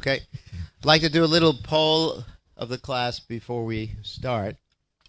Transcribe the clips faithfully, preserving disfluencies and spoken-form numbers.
Okay. I'd like to do a little poll of the class before we start.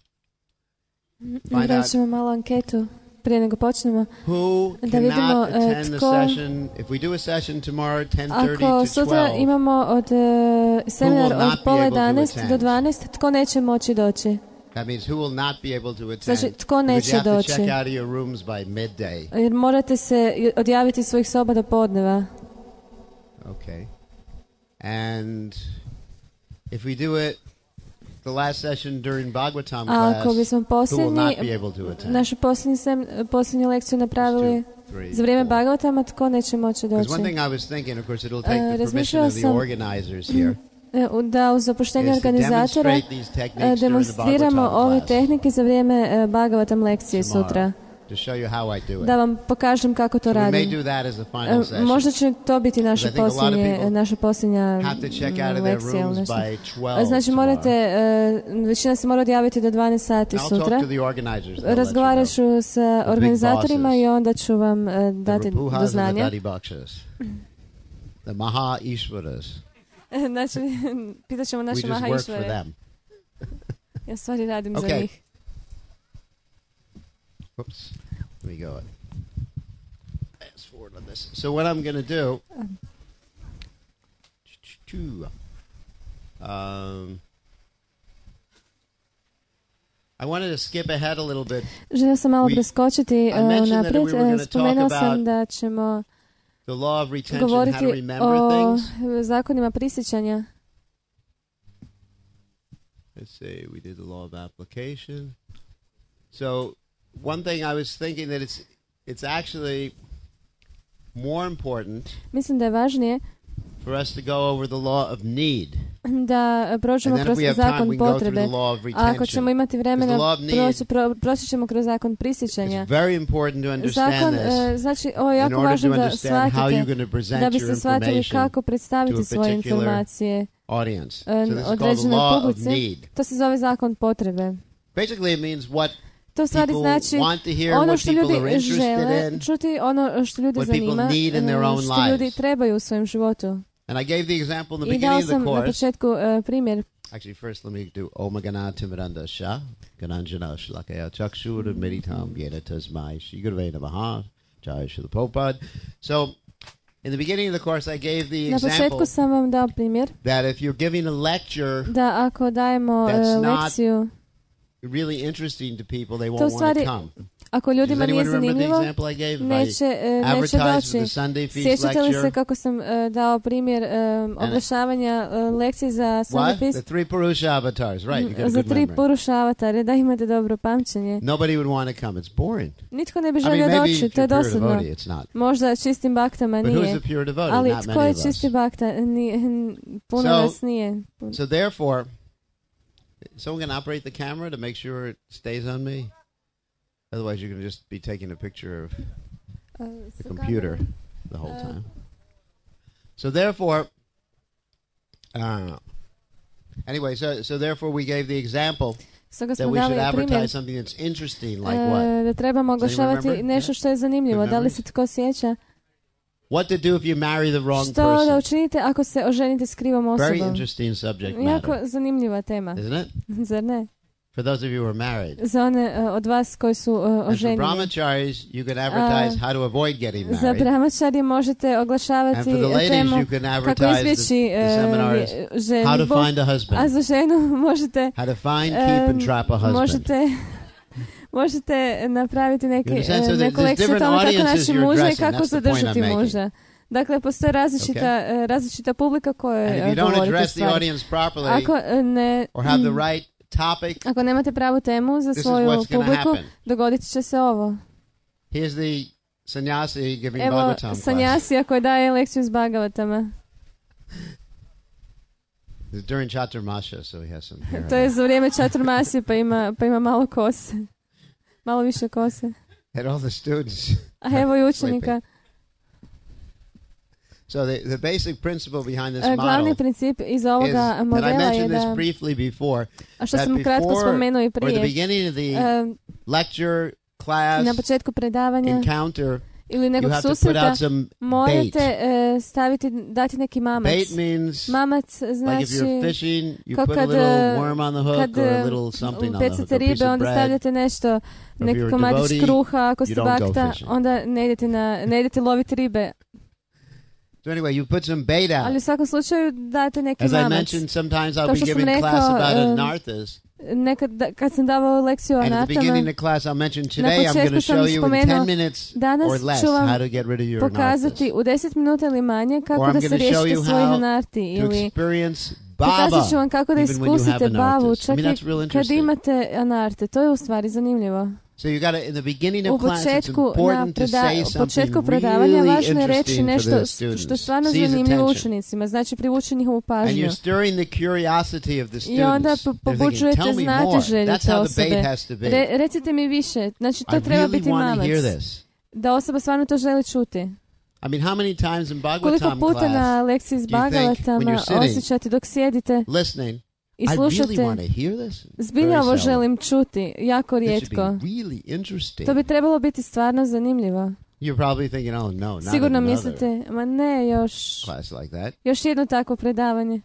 Find out ćemo malo anketu prije nego počnemo. Who da vidimo cannot attend tko, the session. If we do a session tomorrow ten thirty ako to sutra twelve, imamo od uh, seminar od pola jedanaest do dvanaest, tko neće moći doći? That means who will not be able to attend. Znači, tko neće you have doći? to check out of your rooms by midday. Jer morate se odjaviti iz svojih soba do podneva. Okay. And if we do it the last session during Bhagavatam class, ako bismo posljednji, našu posljednju, sem, posljednju lekciju napravili two, three, za vrijeme Bhagavatama, tko neće moći doći? One thing I was thinking, of course, it'll take the permission of the organizers here. Da uz dopuštenje organizatora demonstriramo ove tehnike za vrijeme Bhagavatam lekcije sutra. Da vam pokažem kako to radim. Možda će to biti naša posljednja, naša posljednja lekcija. Znači morate, većina se mora odjaviti do dvanaest sati sutra. Razgovarat ću sa organizatorima i onda ću vam dati do znanja. The Maha Ishvaras. Znači, pitat ćemo naše Maha Ishvare. Ja stvari radim okay. za njih. Oops. Let me go fast forward on this. So what I'm going to do, um, I wanted to skip ahead a little bit. Želio sam malo preskočiti uh, naprijed. Spomenuo sam da ćemo govoriti o zakonima prisjećanja. Let's say we did the law of application. So one thing I was thinking that it's it's actually more important. Mislim da je važnije for us to go over the law of need. Da prođemo kroz zakon potrebe. A ako ćemo imati vremena, proći, pro, proći ćemo kroz zakon prisjećanja. Zakon, uh, znači, ovo je jako važno da shvatite, da biste shvatili kako predstaviti svoje informacije uh, određenoj publici. To se zove zakon potrebe. Basically it means what to stvari znači ono što ljudi žele čuti, ono što ljudi zanima, što ljudi trebaju u svojem životu. And I gave the example in the I beginning of the course. I dao sam na početku uh, primjer. Actually, first let me do Om Gana Timiranda Sha, Gananjana Shlakaya Chakshura Meditam Yena Tasmai Shri Gurave Namaha, Jai Shri Prabhupada. So, in the beginning of the course, I gave the na example sam vam dao primjer that if you're giving a lecture da ako dajemo uh, lekciju really interesting to people, they won't want to come. Ako ljudima nije zanimljivo, neće, uh, neće doći. Sjećate li se kako sam uh, dao primjer um, oglašavanja uh, lekcije za Sunday Feast? The three Purusha avatars, right? You got a za good tri memory. Purusha avatare, da imate dobro pamćenje. Nobody would want to come. It's boring. Nitko ne bi želio I mean, doći, to je dosadno. Možda čistim baktama But nije. devotee? Ali not tko je čisti bakta? Nije, puno so, nas nije. So therefore, someone can operate the camera to make sure it stays on me? Otherwise, you're going to just be taking a picture of uh, the computer the whole uh, time. So therefore, uh, anyway, so so therefore we gave the example so that we should advertise something that's interesting, like uh, what? Da trebamo oglašavati nešto što je zanimljivo. Da li se tko sjeća? What to do if you marry the wrong što person? Što da učinite ako se oženite s krivom osobom? Very interesting subject matter. Jako zanimljiva tema. Isn't it? Zar ne? For those of you who are married. Za one uh, od vas koji su uh, oženjeni. And for brahmacharis, you can advertise uh, how to avoid getting married. Za brahmacharije možete oglašavati temu kako izbjeći uh, ženitbu. How to find a husband. A za ženu možete how to find, um, keep and trap a husband. Možete možete napraviti neke uh, neku lekciju o tome kako naći muža i kako zadržati muža. Dakle, postoje različita, okay. uh, različita publika koje uh, govorite stvari. Ako uh, ne... Or have the right topic, ako nemate pravu temu za svoju publiku, dogodit će se ovo. Here's the sannyasi giving Evo Bhagavatam sannyasija koji daje lekciju s Bhagavatama. It's during Chaturmasya, so he has some hair. To je za vrijeme Chaturmasya, pa ima, pa ima malo kose. Malo više kose. And all the students. A evo i učenika. So the, the basic principle behind this Glavni princip iz ovoga modela je da, before, a što sam kratko spomenuo i prije, the beginning of the uh, lecture, class, na početku predavanja encounter, ili nekog susreta, morate uh, staviti, dati neki mamac. Bait means, mamac znači, like if you're fishing, you kad, put a little worm on the hook kad, or a little something on the hook, a ribe, piece of onda bread. stavljate nešto, neki komadić kruha, ako ste bakta, onda ne idete, na, ne idete loviti ribe. So anyway, you put some bait out. Ali u svakom slučaju date neki As mamac. I mentioned, sometimes I'll Kao be giving rekao, class about um, anarthas. Nekad, kad sam davao lekciju o And at the beginning anartama, of class, I'll mention today I'm going to show you in ten minutes or less how to get rid of your anarthas. Pokazati u deset minuta ili manje kako da se riješite svojih anarti. Ili pokazat ću vam kako da iskusite bavu čak i kad imate anarte. To je u stvari zanimljivo. So you got to, in the beginning of u class, it's početku, important to preda, say something predavanja really važno je reći interesting nešto for the students. što je stvarno Seize zanimljivo attention. učenicima, znači privući njihovu And pažnju. you're stirring the curiosity of the I onda students. They're thinking, pobuđujete tell me znati more. želje That's te how the osobe. bait has to be. Re, recite mi više, znači to I treba really biti want mamac. to hear this. Da osoba stvarno to želi čuti. I mean, how many times in Koliko Bhagavatam puta class na lekciji iz do you think when Bhagavatama you're sitting, osjećate dok sjedite listening, i I slušate, really want to hear this? zbilja ovo Very seldom. želim čuti, jako This should rijetko. be really interesting. To bi trebalo biti stvarno zanimljivo. You're probably thinking, oh no, not Sigurno another mislite, ma ne, još, class like that. još jedno takvo predavanje.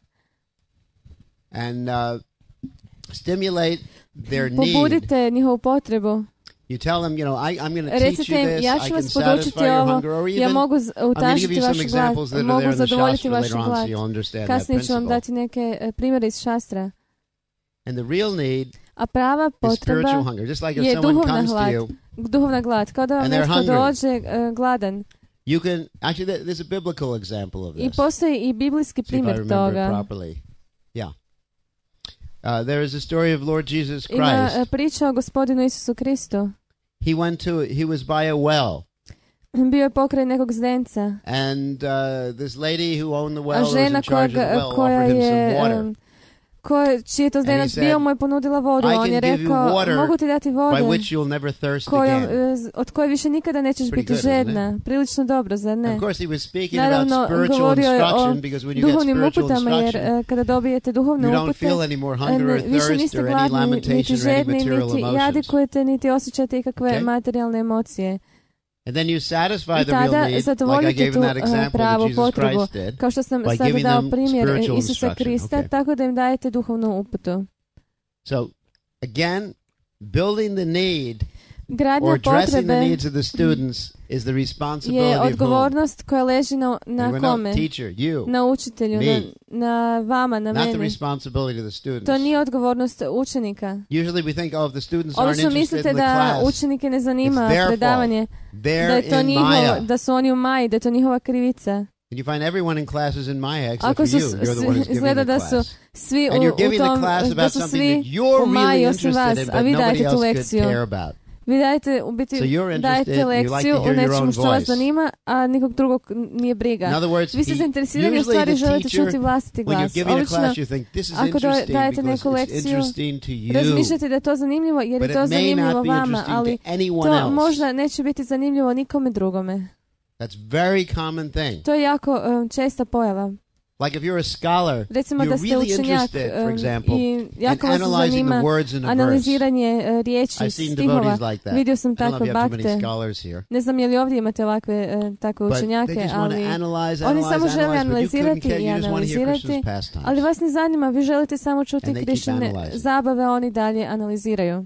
And uh, stimulate their need. Pobudite njihovu potrebu. You tell them, you know, I, I'm going to teach Recite you im, this, ja I ću can vas podučiti satisfy your ovo, hunger, or ja even, mogu I'm going to give utašiti you some vaš glad, examples that are mogu there in the zadovoljiti Shastra vaš later on, so glad. you'll understand that Kasnije ću vam principle. dati neke e, primjere iz šastra. And the real need A prava is spiritual potreba hunger. Just like if je someone duhovna comes to glad. you, Duhovna glad, kao da vam and they're netko hungry. dođe uh, gladan. you can, actually, there- there's a biblical example of I this. postoji i biblijski See if I primjer remember it toga. properly. Yeah. Uh, there is a story of Lord Jesus Ima Christ. uh, priča o gospodinu Isusu Kristu. He went to, he was by a well. Bio je pokraj nekog zdenca. And uh, this lady who owned the well, A who was žena in charge of koja, the well, koja offered him je, some water. um, ko, čiji je to zdenac said, bio, mu je ponudila vodu. "I On can je give you rekao, water mogu ti dati by vode which you'll never thirst kojom, again." uh, od koje više nikada nećeš Pretty biti good, isn't žedna. Prilično dobro, zar ne? Of course, he was speaking Naravno, about spiritual govorio je o instruction, because when you get duhovnim spiritual uputama, jer instruction, uh, kada dobijete duhovne you don't upute, feel any more hunger ne, or više thirst niste or any gladni, niti lamentation or any žedni, material niti emotions. jadikujete, niti osjećate ikakve Okay. materijalne emocije. And then you satisfy I the real tada need, like I zadovoljite gave tu in that uh, example that pravu Jesus potrebu, Christ did, kao što sam by sada giving dao them primjer spiritual Isusa instruction. Krista, Okay. tako da im dajete duhovnu uputu. So, again, building the need Gradnja or addressing the potrebe needs of the students is the je responsibility of whom? odgovornost koja leži na, na Anyone else? kome? Teacher, you. Na učitelju, Me. na, na vama, na Not the meni. responsibility of the students. To nije odgovornost učenika. Usually we think, oh, if the students aren't Obično interested mislite in the da class, učenike ne zanima it's their predavanje, fault. da They're je to in njihovo, Maya. da su oni u Maji, da je to njihova krivica. And you find everyone in class is in Maya except Ako for su, you. You're the one who's giving izgleda the da su class. svi u, And you're u giving the tom, class da about su something svi that you're u Maji really osim vas, interested in, a but vi nobody dajete tu else could lekciju. care about. Vi dajete, u biti, So you're interested dajete and you like lekciju to u hear your nečemu own što vas voice. zanima, a nikog drugog nije briga. In other words, Vi ste he- zainteresirani, u usually stvari the želite teacher, čuti vlastiti when you're glas. giving a Obično, class, you think, this is ako do- interesting dajete because neku it's lekciju, interesting to you. razmišljate da je to zanimljivo jer But je to it may zanimljivo not be vama, interesting ali to anyone to else. možda neće biti zanimljivo nikome drugome. That's very common thing. To je jako um, česta pojava. Like if you're a scholar, Recimo you're da ste really učenjak interested, for um, example, i in jako vas analyzing the zanima words in a verse. analiziranje uh, riječi, I've seen stihova. devotees like that. Vidio sam I don't know takve if you have too many bakte. scholars here. Ne znam je li ovdje imate ovakve uh, takve But učenjake, they just want to ali analyze, oni analyze, samo žele analyze, but you couldn't analizirati care. i You just want to hear analizirati, Krishna's pastimes. ali vas ne zanima, vi želite samo čuti And they keep Krišine analyzing. zabave, oni dalje analiziraju.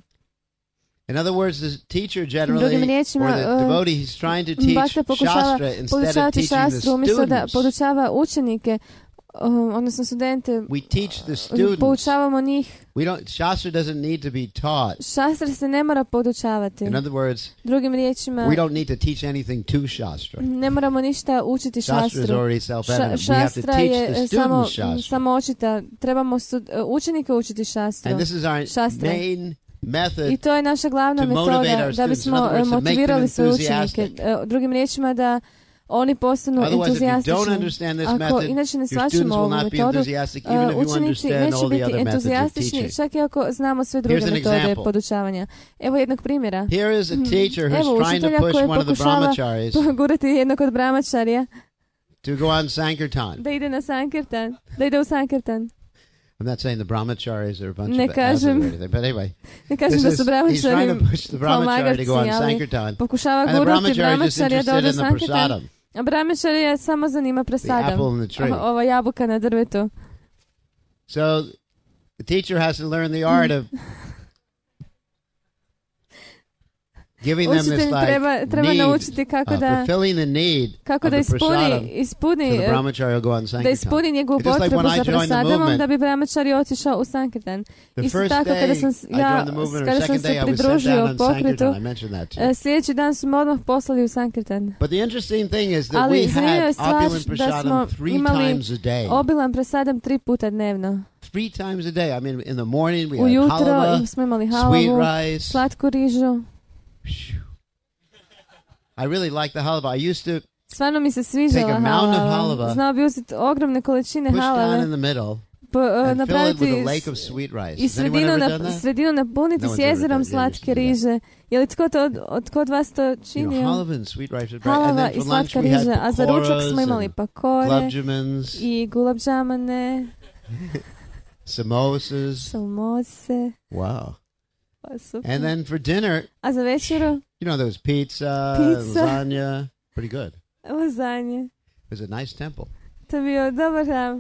In other words, the teacher Drugim generally, riječima, or the uh, devotee, he's trying to teach Bakta pokušava Shastra instead of podučavati teaching the šastru, umjesto da students. podučava učenike, um, odnosno studente, We teach the students. poučavamo njih. We don't. Shastra doesn't need to be taught. Šastra se ne mora podučavati. In other words, Drugim riječima, we don't need to teach anything to Shastra. ne moramo ništa učiti Shastra is šastru. already self-evident. Ša, We have to šastra teach je the e, samo, students Shastra. samo očita. Trebamo stud, učenike učiti šastru. And this is our Šastre. main method. I to je naša glavna to motivate metoda our da students. In bismo other words, to make them motivirali svoje učenike. enthusiastic. E, Drugim riječima da oni postanu Otherwise, if you don't entuzijastični. understand this Ako method, inače ne your shvaćamo students will ovu not be metodu, enthusiastic, even if you učenici understand neće all the biti other methods of entuzijastični, teaching. čak i ako znamo sve druge Here's an metode example. podučavanja. Evo jednog primjera. Here is a teacher who's Evo trying to učitelja push koji one of the pokušava brahmacharis gurati jednog od brahmačarija to go on Sankirtan. da ide na Sankirtan, da ide u Sankirtan. I'm not saying the brahmacharis are a bunch ne of kažem, assholes or anything, but anyway. Ne kažem da su brahmačari pomagavci, ali pokušava gurnuti brahmačarija da ode u Sankirtan. A brahmačarija samo zanima prasadam. Ova jabuka na drvetu. So the teacher has to learn the art of giving them this like treba, treba need, naučiti kako uh, da, fulfilling the need kako da ispuni, ispuni, so the brahmachari will go on Sankirtan. Da ispuni njegovu potrebu like za prasadamom da bi brahmachari otišao u Sankirtan. Isto tako kada sam, ja, kada sam se pridružio pokretu, sljedeći dan su me odmah poslali u Sankirtan. But the interesting thing is that we had opulent prasadam three times a day. Obilan prasadam tri puta dnevno. Three times a day. I mean, in the morning we Ujutro had halava, smo imali halavu, sweet rice, slatku rižu. I really like the halava. I used to Stvarno mi se sviđala halava. halava. Znao bi uzeti ogromne količine halave. In the middle, po, uh, napraviti with a lake of sweet rice. I sredinu, na, sredinu napuniti no s jezerom slatke riže. Je li tko, to od, od, tko od vas to činio? You know, halava and sweet rice. Halava i slatka riža. A za ručak smo imali pakore i gulabdžamane. Samosas. Samose. Wow. And then for dinner, a za večeru, you know, there was pizza, pizza. lasagna, pretty good. Lasagna. It was a nice temple. To bio dobar hram.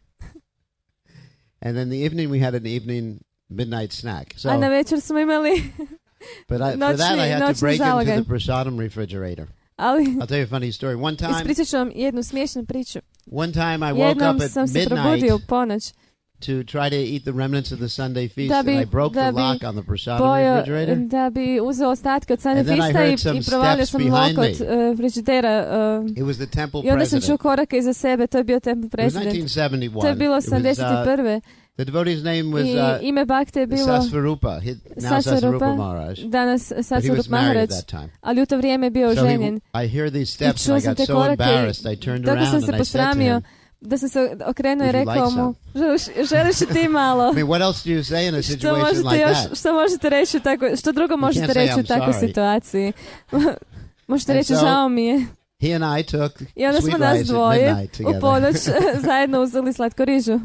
And then the evening we had an evening midnight snack. So, a na večer smo imali but I, noćni, for that I had to break zalogaj. into the prasadam refrigerator. Ali, I'll tell you a funny story. One time, ispričat ću vam jednu smiješnu priču. One time I woke Jednom up at sam se midnight probudio u ponoć to try to eat the remnants of the Sunday feast, da bi, and I broke da the lock on the prasadam bojo, refrigerator. Da bi uzeo ostatke od Sunday feasta i, i provalio sam lok od uh, frižidera. Uh, It was the temple I onda sam president. čuo korake iza sebe, to je bio temple president. nineteen seventy-one. To je bilo osamdeset prve. Uh, the devotee's name was uh, I ime bakte je bilo Sasvarupa. He, now Sasvarupa Maharaj. Danas Sasvarupa Maharaj. Ali u to vrijeme je bio so ženjen. He, I hear these steps and I got so embarrassed. I turned around and I said to him, da sam se okrenuo i rekao mu, želiš i ti malo? I mean, what else do you say in a situation like još, that? Što možete reći tako, što drugo možete reći u takvoj situaciji? Možete reći, so, žao mi je. He and I took I onda smo nas dvoje u ponoć zajedno uzeli slatku rižu.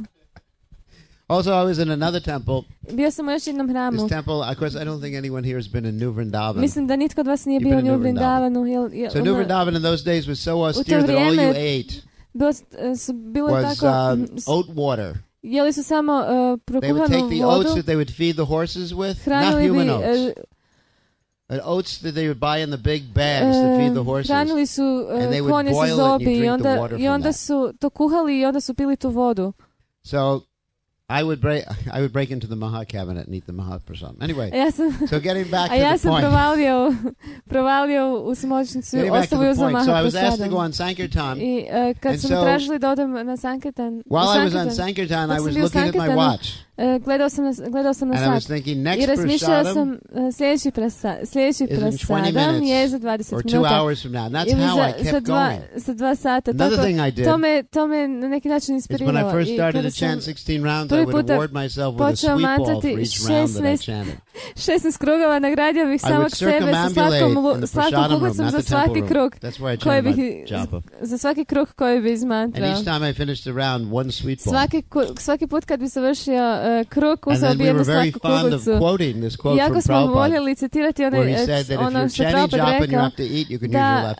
Also, I was in another temple. Bio sam u još jednom hramu. This temple, of course, I don't think anyone here has been in New Vrindavan. Mislim da nitko od vas nije bio u New Vrindavanu. So New Vrindavan in those days was so austere that all you ate Bilo, su, bilo was tako, uh, oat water. Jeli su samo uh, prokuhanu vodu. They would take the oats that they would feed the horses with, not human bi, oats. Uh, oats that they would buy in the big bags uh, to feed the horses. Hranili su uh, and they would boil it and you drink onda, the water i onda from su to kuhali i onda su pili tu vodu. So I would break. I would break into the Maha cabinet and eat the Maha Prasadam. Anyway, ja sam, so getting back to a ja the point. sam provalio, provalio u smočnicu i ostavio za Maha So I was asked to Prasadam. go on Sankirtan. I uh, kad su mi so, tražili da odem na Sankirtan, while I was on Sankirtan, I was looking at my watch. Uh, gledao sam na, gledao sam na and sat. I was thinking, next I razmišljala prasadam sam uh, sljedeći, prasa, sljedeći prasadam je za dvadeset or minuta. Two hours from now. And that's how za, I kept sa dva, going. Sa dva sata. Another Tako, thing I did to me, to me na neki način inspiriralo. When I first started to chant sixteen rounds, I would award myself with a sweet ball for each round that I chanted. šesnaest krugova nagradio bih samog sebe sa slatkom, slatkom kuglicom za svaki krug koji bih, za svaki krug koji bi izmantrao. And each time I finished a round, one sweet ball. Svaki, svaki put kad bi završio uh, krug, uzeo bi jednu slatku kuglicu. Iako smo voljeli citirati ono, ono što Prabhupada rekao, da...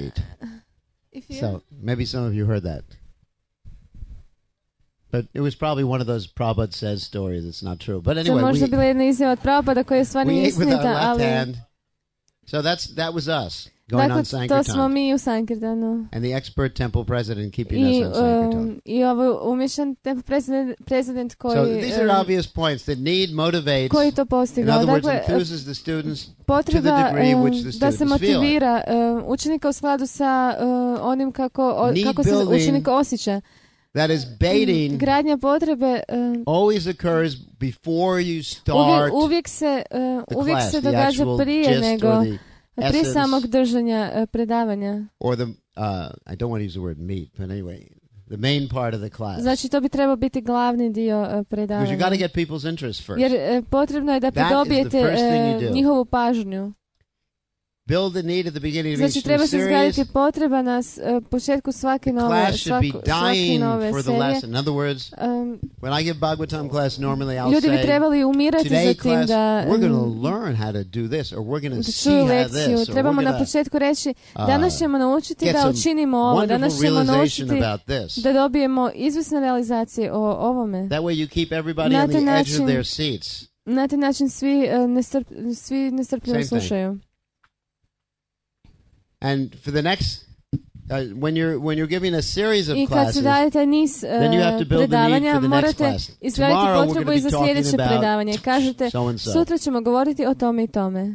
So, maybe some of you heard that. But it was probably one of those Prabhupada says stories. It's not true. But anyway, to možda bila jedna izjava od Prabhupada koja je stvarno istinita, ali... Hand. So that's, that was us. Going dakle, on Sankirtan. To smo mi u Sankirtanu. And the expert temple president keeping I, us on Sankirtan. Um, I ovo umješan temple president, president koji... So these are um, obvious points that need motivates. Koji to postigao. In other words, dakle, enthuses the students potreba, to the degree which the students da se motivira feel. Uh, učenika u skladu sa uh, onim kako, o, kako se učenik osjeća. That is baiting. Gradnja potrebe um, always occurs before you start. Uvijek, uvijek se uh, uvijek class, se događa prije nego prije samog držanja uh, predavanja. Or the uh, I don't want to use the word meat, but anyway, the main part of the class. Znači to bi trebao biti glavni dio uh, predavanja. Because you got to get people's interest first. Jer uh, potrebno je da pridobijete uh, njihovu pažnju. build the need at the beginning of Znači, each treba new se series. izgraditi potreba na uh, početku svake nove, Class should be svako, svake dying nove for the serije. lesson. In other words, Um, when I give Bhagavatam class, normally I'll ljudi bi say, trebali umirati today za tim class, da, we're going um, to learn how to do this, or we're going to da see čuju how lekciju. this, or Trebamo we're na going to početku reći, danas ćemo naučiti get da some učinimo ovo, danas wonderful ćemo realization naučiti about this. da dobijemo izvisne realizacije o ovome. That way you keep everybody Na on the taj edge of način- their seats. Na taj način svi, uh, nestrp, svi nestrpljivo Same thing. slušaju. And for the next, uh, when you're when you're giving a series of I kad classes, se daje taj niz uh, then you have to build the need predavanja, for the next morate class. izgraditi Tomorrow we're potrebu going i to za be talking sljedeće about predavanje. Kažete, so and so. sutra ćemo govoriti o tome i tome.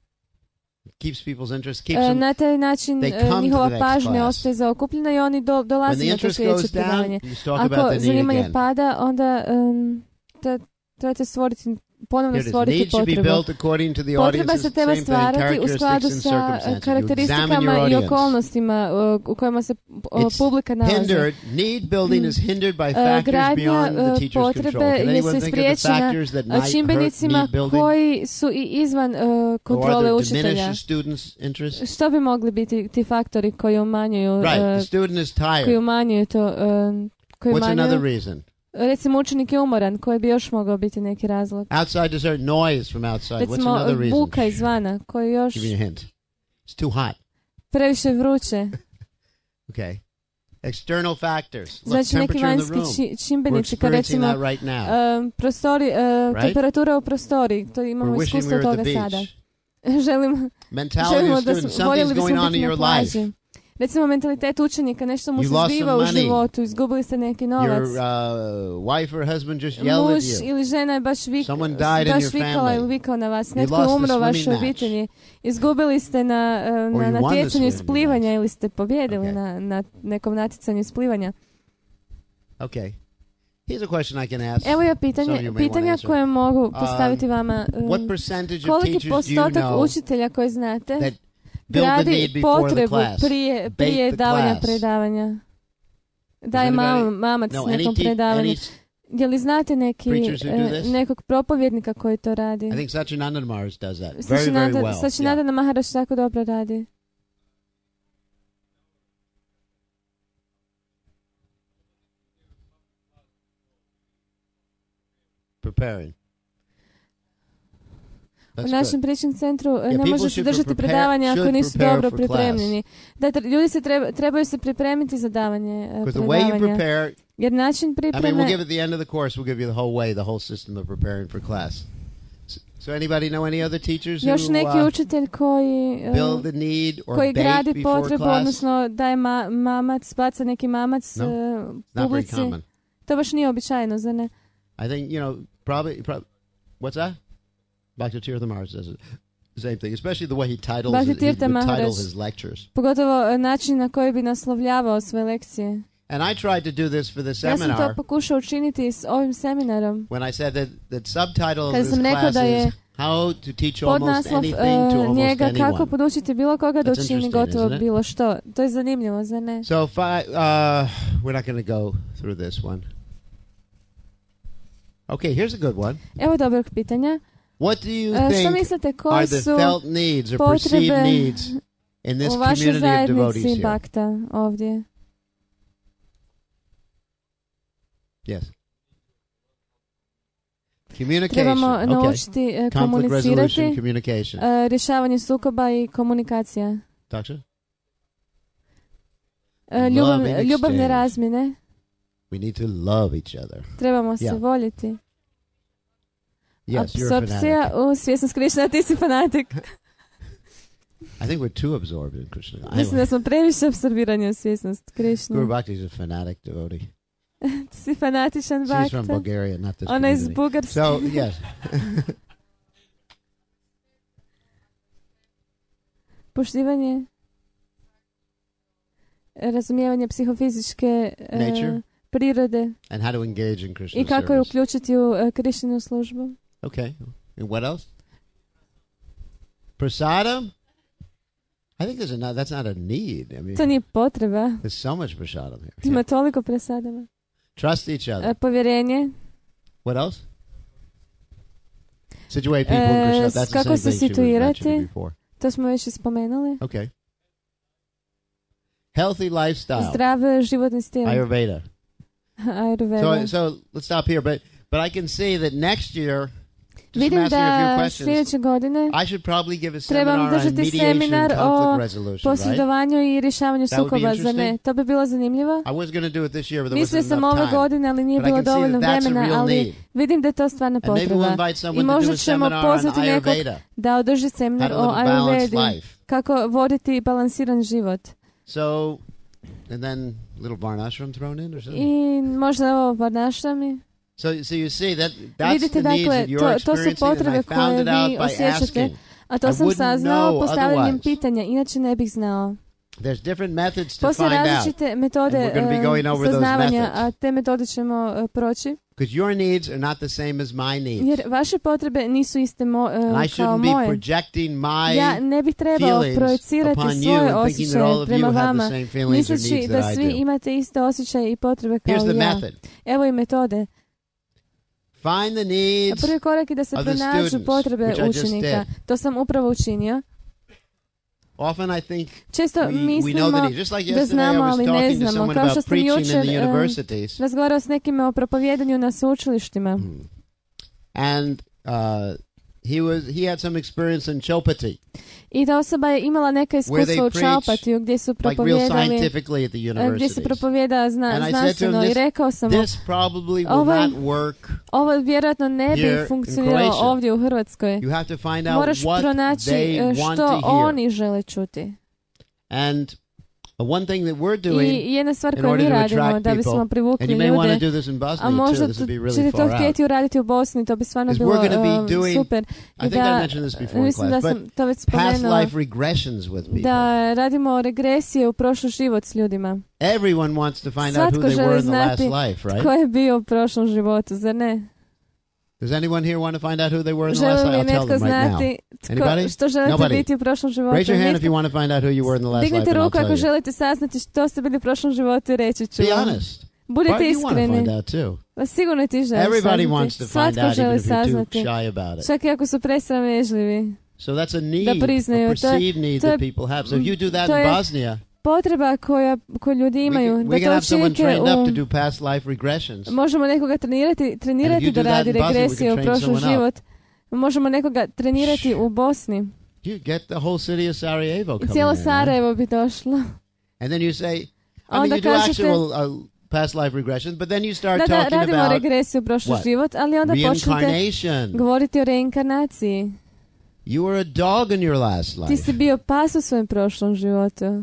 Keeps people's interest. Keeps Uh, them. na taj način they come uh, to njihova the next pažnja class. ostaje zaokupljena i oni do, When dolaze the na to interest sljedeće goes down, predavanje. you talk about Ako the need zanimanje again. pada, onda um, te, trebate stvoriti, ponovno Here it is. stvoriti Need should be potrebu. built according to the Potreba audience's se treba same thing, stvarati u skladu characteristics and sa circumstances. You examine karakteristikama your i audience. okolnostima uh, u kojima se uh, It's publika nalazi. hindered. Need building is hindered by Uh, factors gradnja beyond the uh, teacher's control. potrebe Can je anyone se think of the spriječena factors that uh, might hurt čimbenicima need building? koji su i izvan uh, Or kontrole that učitelja. diminish the student's interest? Što bi mogli biti ti faktori koji umanjuju, Right, the uh, student is koji tired. umanjuju to, uh, koji What's another umanjuju? reason? Recimo učenik je umoran, koji bi još mogao biti neki razlog. Outside desert noise from outside. What's Recimo another reason? buka izvana, koji još Give me a hint. It's too hot. previše vruće. Okay. External factors. Look, Znači neki temperature in the vanjski room. či, We're čimbenici, kad experiencing recimo that right now. um, prostori, uh, Right? temperatura u prostori, to imamo We're wishing iskustvo we were at toga the sada. beach. Želim, Mentality želimo of da students. smo, voljeli Something's bismo going on biti in na your plaži. life. Recimo mentalitet učenika, nešto mu You se lost zbiva some u money. životu, izgubili ste neki novac. Your uh, wife or husband just yelled Muž at you. ili žena je baš, vik, Someone died in baš your vikala family. ili vikao na vas. You Netko lost je the umro u swimming vašoj match. obitelji. Izgubili ste na, uh, Or na you won the natjecanju iz swimming plivanja match. ili ste pobjedili Okay. na, na nekom natjecanju iz plivanja. Okay. Here's a question I can ask. Evo je Some pitanje, of you may pitanja wanna answer. koje mogu postaviti Um, vama. Um, What percentage of koliki teachers do you postotak know učitelja koji znate that build the gradi need before the potrebu class? prije, Bait prije the davanja class. predavanja? Daje anybody- mam, mamac No, nekom any, te- predavanju. any Je li znate neki, preachers who do e, this? nekog propovjednika koji to radi? I think Satchidananda Maharaj does that very, very well. Yeah. Sačinadana Maharaj tako dobro radi. Preparing. U That's našem good. pričnom centru e, Yeah, ne people može se should držati prepare- predavanja ako should nisu prepare dobro for pripremljeni. Da, tra- ljudi se treba, trebaju se pripremiti za davanje e, Because the way you predavanja. prepare, Jer način I mean, we'll pripreme... give at the end of the course, we'll give you the whole way, the whole system of preparing for class. So, so anybody know any other teachers Još who neki uh, učitelj koji, e, build the need or koji bait gradi before potrebu, class? odnosno daje ma, mamac, baca neki mamac No, e, Not very publici. common. To baš nije običajno, zar ne? I think, you know, probably, prob- what's that? Bhakti Tirtha Maharaj does it. Same thing, especially the way he titles Bhakti it, he would Tirtha title Maharaj. his lectures. Pogotovo e, način na koji bi naslovljavao sve lekcije. And I tried to do this for the Ja sam seminar to pokušao učiniti s ovim seminarom. when I said that that subtitle of Kad this sam rekao class da je is how to teach pod almost naslov anything to e, almost njega kako anyone. podučiti bilo koga da That's učini interesting, gotovo isn't it? bilo što. To je zanimljivo, zar ne? So if I, uh, we're not going to go through this one. Okay, here's a good one. Evo dobrog pitanja. What do you E, Što think mislite are koji the su felt needs or perceived potrebe needs in this u vašoj community of devotees zajednici here? bakta ovdje? Yes. Communication. Trebamo Okay. naučiti e, Conflict komunicirati, resolution, communication. e, rješavanje sukoba i komunikacija. Doctor? E, ljubav, Love and ljubavne exchange. razmjene. We need to love each other. Trebamo se Yeah. voljeti. Yes, you're a Apsorpcija fanatic. u svjesnost Krišna, ti si fanatik. I think we're too absorbed in Krishna. Mislim da Anyway, smo previše apsorbirani u svjesnost Krišna. Guru Bhakti is a fanatic devotee. Ti si fanatičan She's from bakta. Bulgaria, not this Ona je iz community. Bugarske. So, yes. Poštivanje, razumijevanje psihofizičke e, Nature. prirode And how to engage in Krishna i kako je service. uključiti u e, Krišninu službu. Okay. And what else? Prasadam? I think there's a, no- that's not a need. I mean, To nije potreba. there's so much prasadam here. Ima Yeah. toliko presadama. Trust each E, other. povjerenje. What else? Situate people in E, Krishna. That's the kako same se thing she was mentioning situirati? before. To smo već spomenuli. Okay. Healthy lifestyle. Zdrav životni stil. Ayurveda. Ayurveda. So, so let's stop here, but but I can see that next year. Vidim da sljedeće godine trebam držati seminar o posjedovanju i rješavanju sukoba, zar ne? To bi bilo zanimljivo. Mislio sam ove godine, ali nije bilo dovoljno vremena, ali vidim da je to stvarno potreba. I možda ćemo pozvati nekog da održi seminar o Ayurvedi, kako voditi balansiran život. I možda ovo varnašrami. So, so you see that that's Vidite, the needs dakle, that you're to, to su experiencing, potrebe and I found koje it out vi by osjećate, asking. a to sam saznao postavljanjem otherwise. pitanja, inače ne bih znao. There's different methods to Postoje find različite metode uh, saznavanja, a te metode ćemo uh, proći. Because your needs are not the same as my needs. Jer vaše potrebe nisu iste mo, uh, and I kao shouldn't moje. be projecting my Ja ne bih trebao projecirati svoje osjećaje prema vama, misleći da svi imate iste osjećaje i potrebe kao Here's the ja. method. Evo i metode. Find the needs Prvi korak je da se pronađu potrebe učenika. To sam upravo učinio. Often I think Često we, mislimo we know that just like da znamo, ali ne znamo. someone Kao što about sam jučer uh, razgovarao s nekima o propovjedanju na sveučilištima. Hmm. And uh, he was he had some experience in Chopati. I ta osoba je imala neka iskustva u Čaupatiju gdje su propovijedali, like gdje se propovijeda zna, znanstveno i rekao sam mu, ovo, ovo vjerojatno ne bi funkcioniralo ovdje u Hrvatskoj. Moraš pronaći što oni žele čuti. And one thing that we're doing I jedna stvar koju mi radimo da bismo privukli ljude, a možda ćete to htjeti uraditi u Bosni, to bi stvarno bilo uh, super. I da, mislim da sam to već spomenuo, da radimo regresije u prošli život s ljudima. Svatko želi znati tko je bio u prošlom životu, zar ne? Does anyone here want to find out who they were in the last life? I'll tell them right now. Anybody? Što želite Nobody. biti u prošlom životu? Raise your hand if you want to find out who you were in the last Dignite life, ruku and I'll ako tell you. želite saznati što ste bili u prošlom životu i reći ću Be vam. honest. Budite Bart, iskreni. you want to find out too. Pa sigurno ti želiš Everybody saznati. wants to find Svatko out, želi even if you're too saznati. shy about it. Čak i ako su presramežljivi. So that's a need, Da priznaju. a perceived To je- need to je- that people have. So if you do that to in je- Bosnia, Potreba koja, koju ljudi we imaju, can, we da can to have someone učinite trained up to u... do past life regressions. Možemo nekoga trenirati, trenirati you da do that radi in Bosnia, we regresije u can train prošli someone život. Možemo nekoga trenirati u Bosni. You get the whole city of Sarajevo I coming cijelo in, Sarajevo bi došlo. And then you say, I mean, Onda you do kažete- actual uh, past life regressions, but then you start Da, da, talking radimo about regresiju u prošli what? život, ali onda počnete reincarnation. govoriti o reinkarnaciji. You were a dog in your last Ti life. si bio pas u svojem prošlom životu.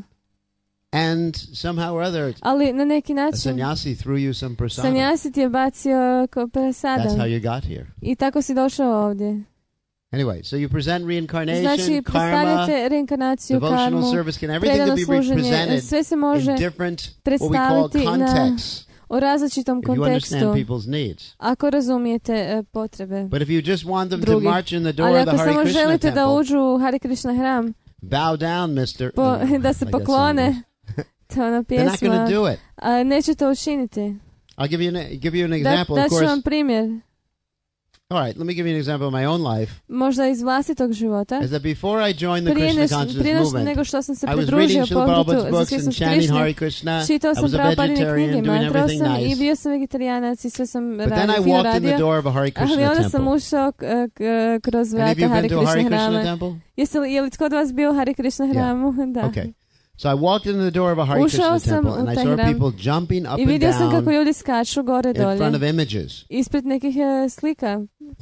And somehow or other, Ali na neki a način sannyasi threw you some prasada. sanjasi ti je bacio ko That's how prasada. you got here. I tako si došao ovdje. Anyway, so you present reincarnation, Znači, karma, predstavljate reinkarnaciju, devotional karmu, service, can everything predano can be služenje. represented Sve se može in different, what we call predstaviti na, contexts, u različitom if you understand kontekstu, people's needs. ako razumijete e, potrebe But if you just want them to drugih. march in the door Ali of the ako Hare samo Krishna želite da temple, uđu u Hare Krishna hram, bow down, mister. po, No, da se I guess poklone, I'm- to je ona They're not going pjesma, to do it. a neće to učiniti. I'll give you an, give you an Da, example. Of daću course, vam primjer, all right, let me give you an example of my own life. možda iz vlastitog života. Is that before I joined the Prije, Krishna neš, consciousness prije neš, movement, nego što sam se I was pridružio reading Srila pokretu Prabhupada's za books and svjesnost chanting Krišne, Hare Krishna. čitao I sam was a Prabhupadine vegetarian, knjige, doing mantrao everything sam i nice. bio sam vegetarianac i sve sam But then radio, I fino walked in the radio. door of a Hare Ali Krishna onda sam temple. ušao k- k- kroz And have vrata you Hare been to a Hare Krishna Krishna hrama. temple? Jeste li, je li tko od vas bio u Hare Krishna hramu? Da. Okay. So I walked into the door of a Hare Ušao Krishna sam temple and u I taj saw hram people jumping up I and vidio sam kako down ljudi skaču gore in front of dolje, images ispred nekih e, slika.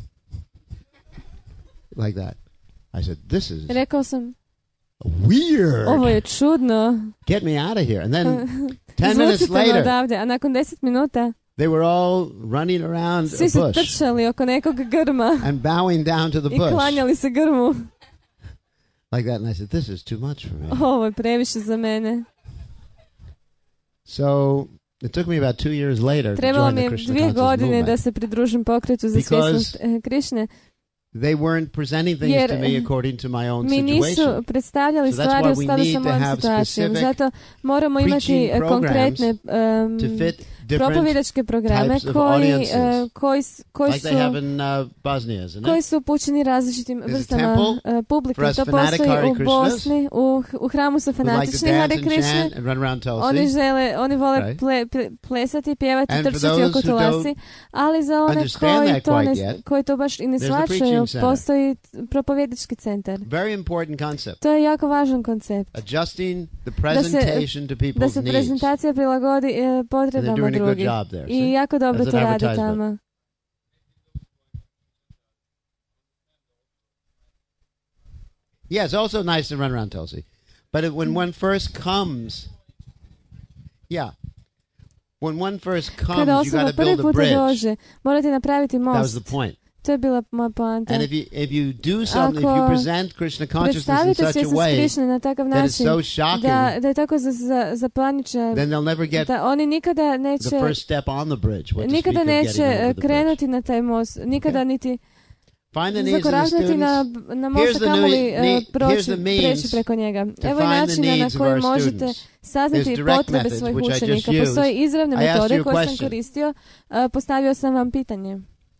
like that. I said, this is Rekao sam, weird. ovo je čudno. Get me out of here. And then ten minutes Izvucite me later, odavde. A nakon deset minuta they were all running around svi a su bush trčali oko nekog grma and bowing down to the i bush klanjali se grmu. like that. And I said, this is too much for me. Ovo je previše za mene. So it took me about two years later to Trebalo join mi the je Krishna dvije conscious godine da movement. se pridružim pokretu za Because svjesnost e, Krišne. They weren't presenting things Jer to me according to my own mi nisu situation. predstavljali So that's stvari why u we skladu need sa to mojom have situacijom. specific Zato moramo imati preaching e, programs konkretne um, To fit propovidačke programe koji, uh, koji, koji, like su, in, uh, Bosnia, koji su upućeni različitim vrstama uh, publike. To postoji u Bosni, u, u hramu su fanatični like Hare Krishna. Oni žele, oni vole right. ple, ple, plesati, pjevati, and trčati oko Tulasi, ali za one koji to, ne, yet, koji to baš i ne shvaćaju, postoji propovidački centar. To je jako važan koncept. Adjusting the presentation to people's da se prezentacija prilagodi e, potrebama drugih. I jako dobro to radi tamo. Yeah, it's also nice to run around Tulsi. But it, when one first comes, yeah, when one first comes, you got to build a bridge. Dođe, morate napraviti most. That was the point. To je bila moja poanta. And if you if you do something, if you present Krishna consciousness in such a way na takav način, that it's so shocking, da, da je tako za, za, zaplanjuće, then they'll never get da oni nikada neće, the first step on the bridge. What nikada neće krenuti na taj most, nikada okay. niti zakoračiti na, na most, a kamoli uh, proći, preći preko njega. Evo je načina na koji možete saznati potrebe svojih učenika. Postoje izravne metode koje sam koristio. Uh, postavio sam vam pitanje.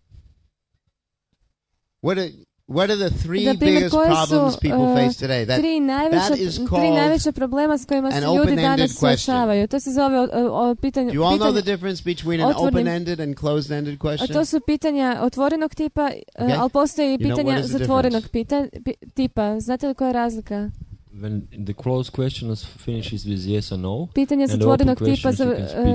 What are, what are the three biggest problems people uh, face today? That, tri najveća, that is tri najveća problema s kojima se ljudi danas suočavaju. To se zove o, o, pitanje... Do you all know the difference between an open-ended and closed-ended question? To su pitanja otvorenog tipa, okay. uh, ali postoje i pitanja zatvorenog pita, p, tipa. Znate li koja je razlika? When the closed question finishes with yes or no, pitanje zatvorenog tipa za...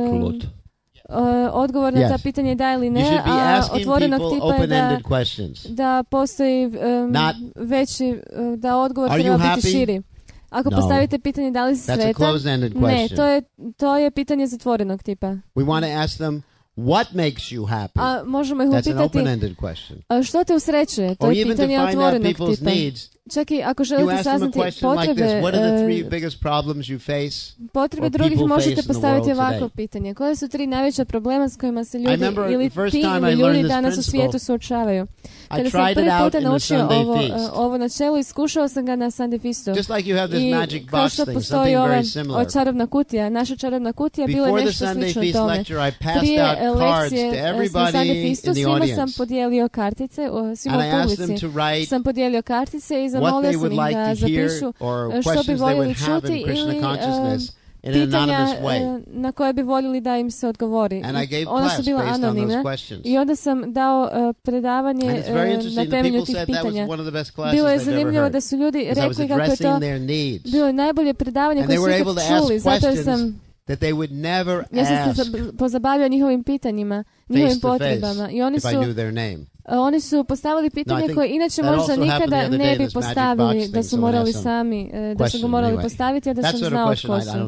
Uh, odgovor na yes. ta pitanja je da ili ne, a otvorenog tipa je da, da postoji um, Not, veći, uh, da odgovor treba biti širi. Ako no. postavite pitanje da li si sretan, ne, to je, to je pitanje zatvorenog tipa. We want to ask them what makes you happy. A možemo ih That's upitati, a što te usrećuje, to je pitanje otvorenog tipa. Čak i ako želite saznati potrebe, like uh, potrebe drugih, možete postaviti ovako pitanje. Koje su tri najveća problema s kojima se ljudi ili ti ili ljudi danas u svijetu suočavaju? Kada sam prvi puta naučio ovo, uh, ovo načelo, iskušao sam ga na Sandefistu. Like I kao što postoji ova čarobna kutija, naša čarobna kutija bila je nešto slično tome. Prije lekcije na Sandefistu svima sam podijelio kartice, svima u publici sam podijelio kartice i zamolio sam ih da zapišu što bi voljeli čuti ili uh, pitanja uh, na koje bi voljeli da im se odgovori. Ona su bila anonimna i onda sam dao uh, predavanje uh, na temelju tih pitanja. Bilo je zanimljivo da su ljudi rekli kako je to bilo najbolje predavanje koje su ikad čuli, zato jer sam that they would never ja sam se pozabavio njihovim pitanjima, njihovim potrebama. I oni su, oni su postavili pitanje no, koje inače možda nikada ne bi postavili da su morali sami, da su ga morali anyway. postaviti, a da sam znao tko su.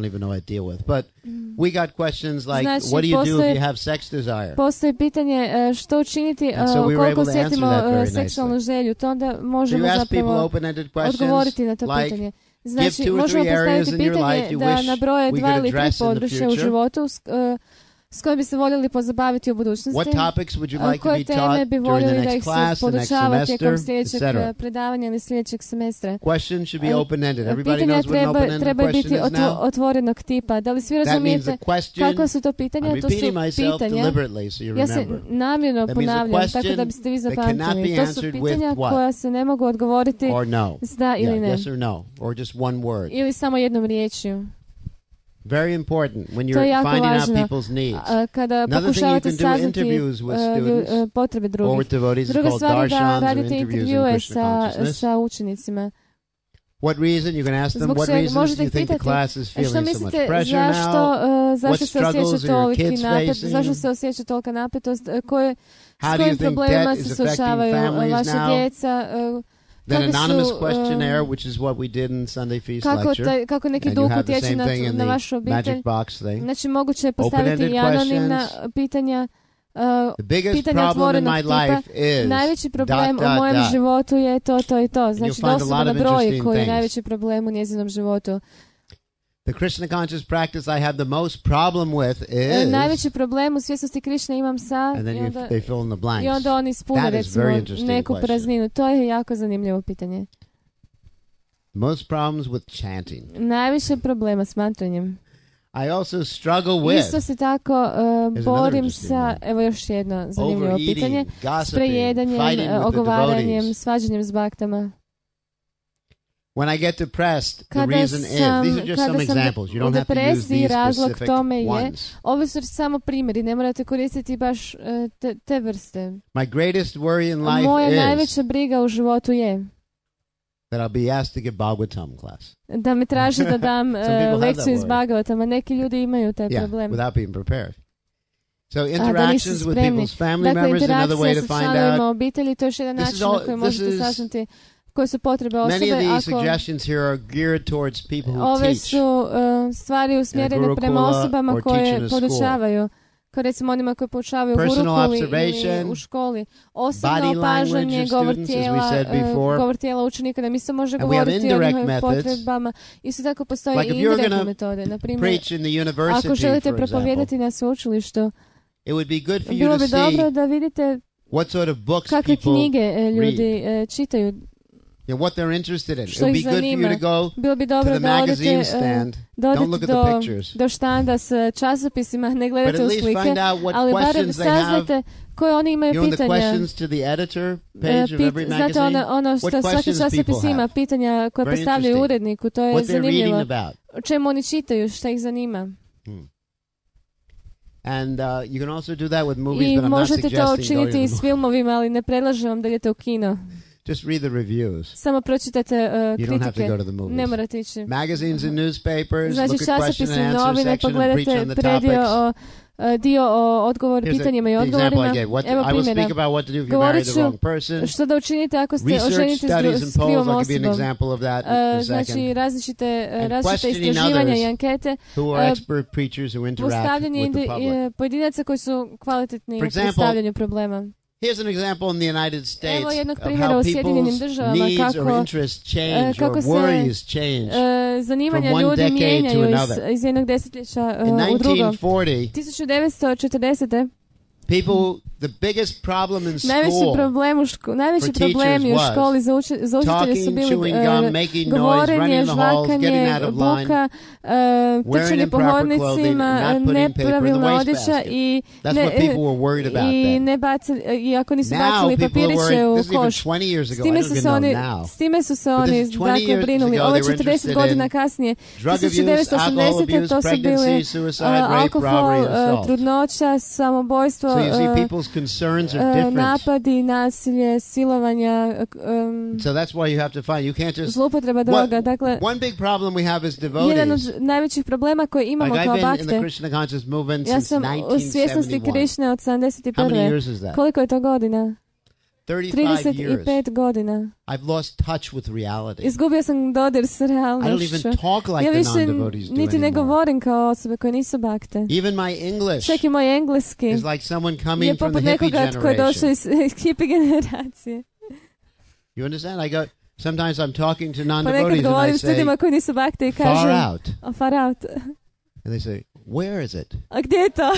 We got questions like, znači, what do you postoji, do if you have sex desire? Postoji pitanje uh, što učiniti uh, so we koliko osjetimo uh, seksualnu želju. To onda možemo so zapravo odgovoriti na to like, pitanje. Znači, možemo postaviti pitanje da nabroje dva ili tri područja u životu s, uh, s kojim bi se voljeli pozabaviti u budućnosti. Like koje teme bi voljeli da ih se podučava tijekom sljedećeg predavanja ili sljedećeg semestra. Pitanja treba, treba biti otvo, otvorenog tipa. Da li svi razumijete kako su to pitanja? To su pitanja. Ja se namjerno ponavljam, tako da biste vi zapamtili. To su pitanja koja se ne mogu odgovoriti s da ili ne. Ili samo jednom riječju. Very important when you're finding važno. out people's needs. A, kada pokušavate saznati uh, potrebe drugih. Druga stvar je da radite intervjue sa, sa učenicima. What reason? You can ask them what reasons do you think the class is feeling so much pressure zašto, now? Uh, zašto se osjeća toliki napet, zašto se osjeća tolika napetost? Koje, s kojim problemima se suočavaju vaša djeca? Uh, Then anonymous su, questionnaire, which is what we did in Sunday Feast kako lecture. Taj, kako neki duh utječe na, na vašu obitelj. Znači, moguće je postaviti i anonimna pitanja. Uh, pitanja otvorenog tipa. Najveći problem dot, dot, u mojem dot. životu je to, to i to. Znači, doslovno na broji koji je najveći problem u njezinom životu. The Krishna conscious practice I have the most problem with is... Najveći problem u svjesnosti Krishna imam sa... And then i onda, they fill in the blanks. I onda oni ispune, recimo, neku prazninu. To je jako zanimljivo pitanje. Most problems with chanting. Najviše problema s mantranjem. I also struggle with. Isto se tako uh, borim sa, evo još jedno zanimljivo pitanje, s prejedanjem, uh, ogovaranjem, svađanjem s baktama. When I get depressed, the reason is, these are just some examples. You don't have to use these specific ones. Ovo su samo primjeri, ne morate koristiti baš uh, te, te vrste. My greatest worry in life Moja is najveća briga u životu je that I'll be asked to give Bhagavatam class. Da me traže da dam uh, lekciju iz Bhagavatama. Neki ljudi imaju taj yeah, problem. Without being prepared. So interactions with people's family dakle, members, another way to find out. Obitelji, to je još jedan način na koji možete saznati koje su potrebe osobe. Many of these suggestions here are geared towards people who ove teach. su uh, stvari usmjerene prema osobama koje podučavaju. Kao recimo onima koji poučavaju u gurukuli ili u školi. Osobno opažanje, govor tijela, uh, govor tijela učenika, da mi se može govoriti o njihovim potrebama. Isto tako postoje like i indirektne metode. Naprimjer, ako želite propovijedati na sveučilištu, bilo bi dobro da vidite kakve knjige ljudi uh, čitaju. And what they're interested in. It would be good for you to go Bilo bi dobro to the magazine stand. Don't look at the pictures. Do štanda s časopisima, ne gledate u slike, ali barem saznate koje oni imaju pitanja. You know the questions to the editor page of every magazine? Znate ono, ono što svaki časopis ima, pitanja koje postavljaju uredniku, to je zanimljivo. O čemu oni čitaju, šta ih zanima. Hmm. And uh, you can also do that with movies, I but I'm not možete to suggesting učiniti i s filmovima, ali ne predlažem vam da idete u kino. Just read the reviews. Samo pročitajte uh, you kritike. Don't have to go to the movies. Ne morate ići. Magazines and newspapers, znači, look at question and answer novine, section and preach on the predio o, uh, dio o odgovor, Here's pitanjima a, i odgovorima. I, what, Evo I will speak about what to do if you marry the wrong person. Što da učinite ako ste oženiti s krivom osobom. Uh, znači različite, uh, različite istraživanja i ankete. Uh, postavljanje pojedinaca koji su kvalitetni u postavljanju problema. Here's an example in the United States Evo jednog of primjera u how Sjedinjenim people's državama needs kako, or interests change kako or se worries change uh, zanimanja from one ljudi decade mijenjaju to another. iz, iz jednog desetljeća uh, in u drugo. nineteen forty, tisuću devetsto četrdeset people, the biggest problem in school najveći problem u, ško, najveći problemi u školi za, uči, za učitelje su bili uh, govorenje, žvakanje, buka, uh, trčanje po hodnicima, nepravilna odjeća i, ne, i, ne baca, i ako nisu bacili papiriće u koš. S time su se oni, s time su se oni dakle brinuli. Ovo je četrdeset godina kasnije. tisuću devetsto osamdesete to su bili uh, alkohol, uh, trudnoća, samobojstvo, So you see, people's concerns are different. Napadi, nasilje, silovanja. Um, so that's why you have to find. You can't just. Zloupotreba droga. Dakle, one big problem we have is devotees. Jedan od najvećih problema koje imamo like kao bakte. bakte. Ja sam u svjesnosti Krišne od sedamdeset prve. How many years is that? Koliko je to godina? trideset pet godina. I've lost touch with reality. Izgubio sam dodir s realnošću. I don't even talk like ja the više non-devotees do niti ne anymore. govorim kao osobe koje nisu bakte. Even my English Čak i moj engleski is like someone coming je from the poput hippie nekoga tko je došao generation. iz hippie generacije. You understand? I go, sometimes I'm talking to Pa nekad non-devotees and I govorim s say, ljudima koji nisu bakte i kažem, far out. Oh, far out. And they say, where is it? A gdje je to?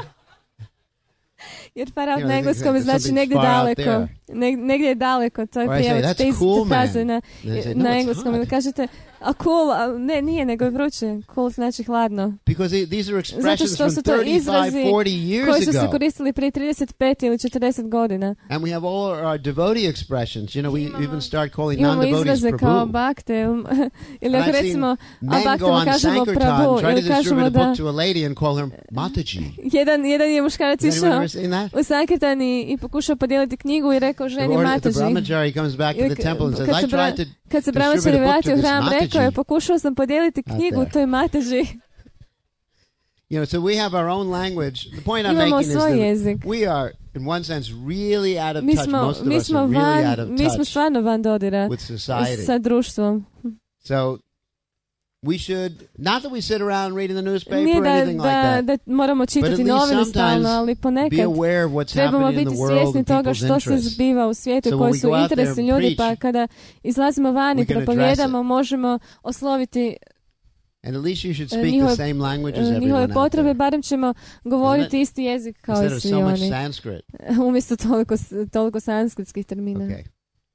Jer far out You know, na engleskom znači negdje daleko. Ne, negdje je daleko, to je prijevod. Te cool, fraze na, say, no, na engleskom. Ili kažete, a cool, a ne, nije, nego je vruće. Cool znači hladno. Because these are Zato expressions što from su to thirty-five, izrazi forty years koji su se ago. koristili prije trideset pet ili četrdeset godina. And we have all our devotee expressions. You know, we even start calling Imamo non-devotees izraze kao Prabhu. bakte. Ili And ako I've recimo, seen a men go baktama on kažemo Sankirtan, Prabhu. try to Ili kažemo distribute a da book to a lady and call her Mataji. jedan, jedan je muškarac Has anyone išao ever seen that? u Sankirtan i, i pokušao podijeliti knjigu i rekao ženi The Mataji. brahmachari comes back to the temple and says, Kad I se, bra, tried to kad se distribute brahmachari a book vratio to u this hram, rekao je, Mataji. pokušao sam podijeliti knjigu there. toj Mataji. You know, so we have our own language. The point I'm Imamo making is svoj that jezik. we are, in one sense, really out of Mi touch. smo, Most of mi us smo, are really van, out of mi smo touch stvarno van dodira with society. sa društvom. So we should, not that we sit around reading the newspaper Nije or da, anything like da, that, da moramo čitati novine stalno, ali be ponekad aware of what's trebamo happening in biti the world svjesni and toga people's što se interests. zbiva u svijetu, So koji when we su go out there interesi and ljudi, preach, pa kada izlazimo van i we can propovijedamo, address it. možemo osloviti And at least you should speak njihove, the same language as njihove everyone out potrebe, there. barem ćemo govoriti isti jezik kao Instead i of svi so much oni. Sanskrit. Umjesto toliko, toliko sanskritskih termina. Okay.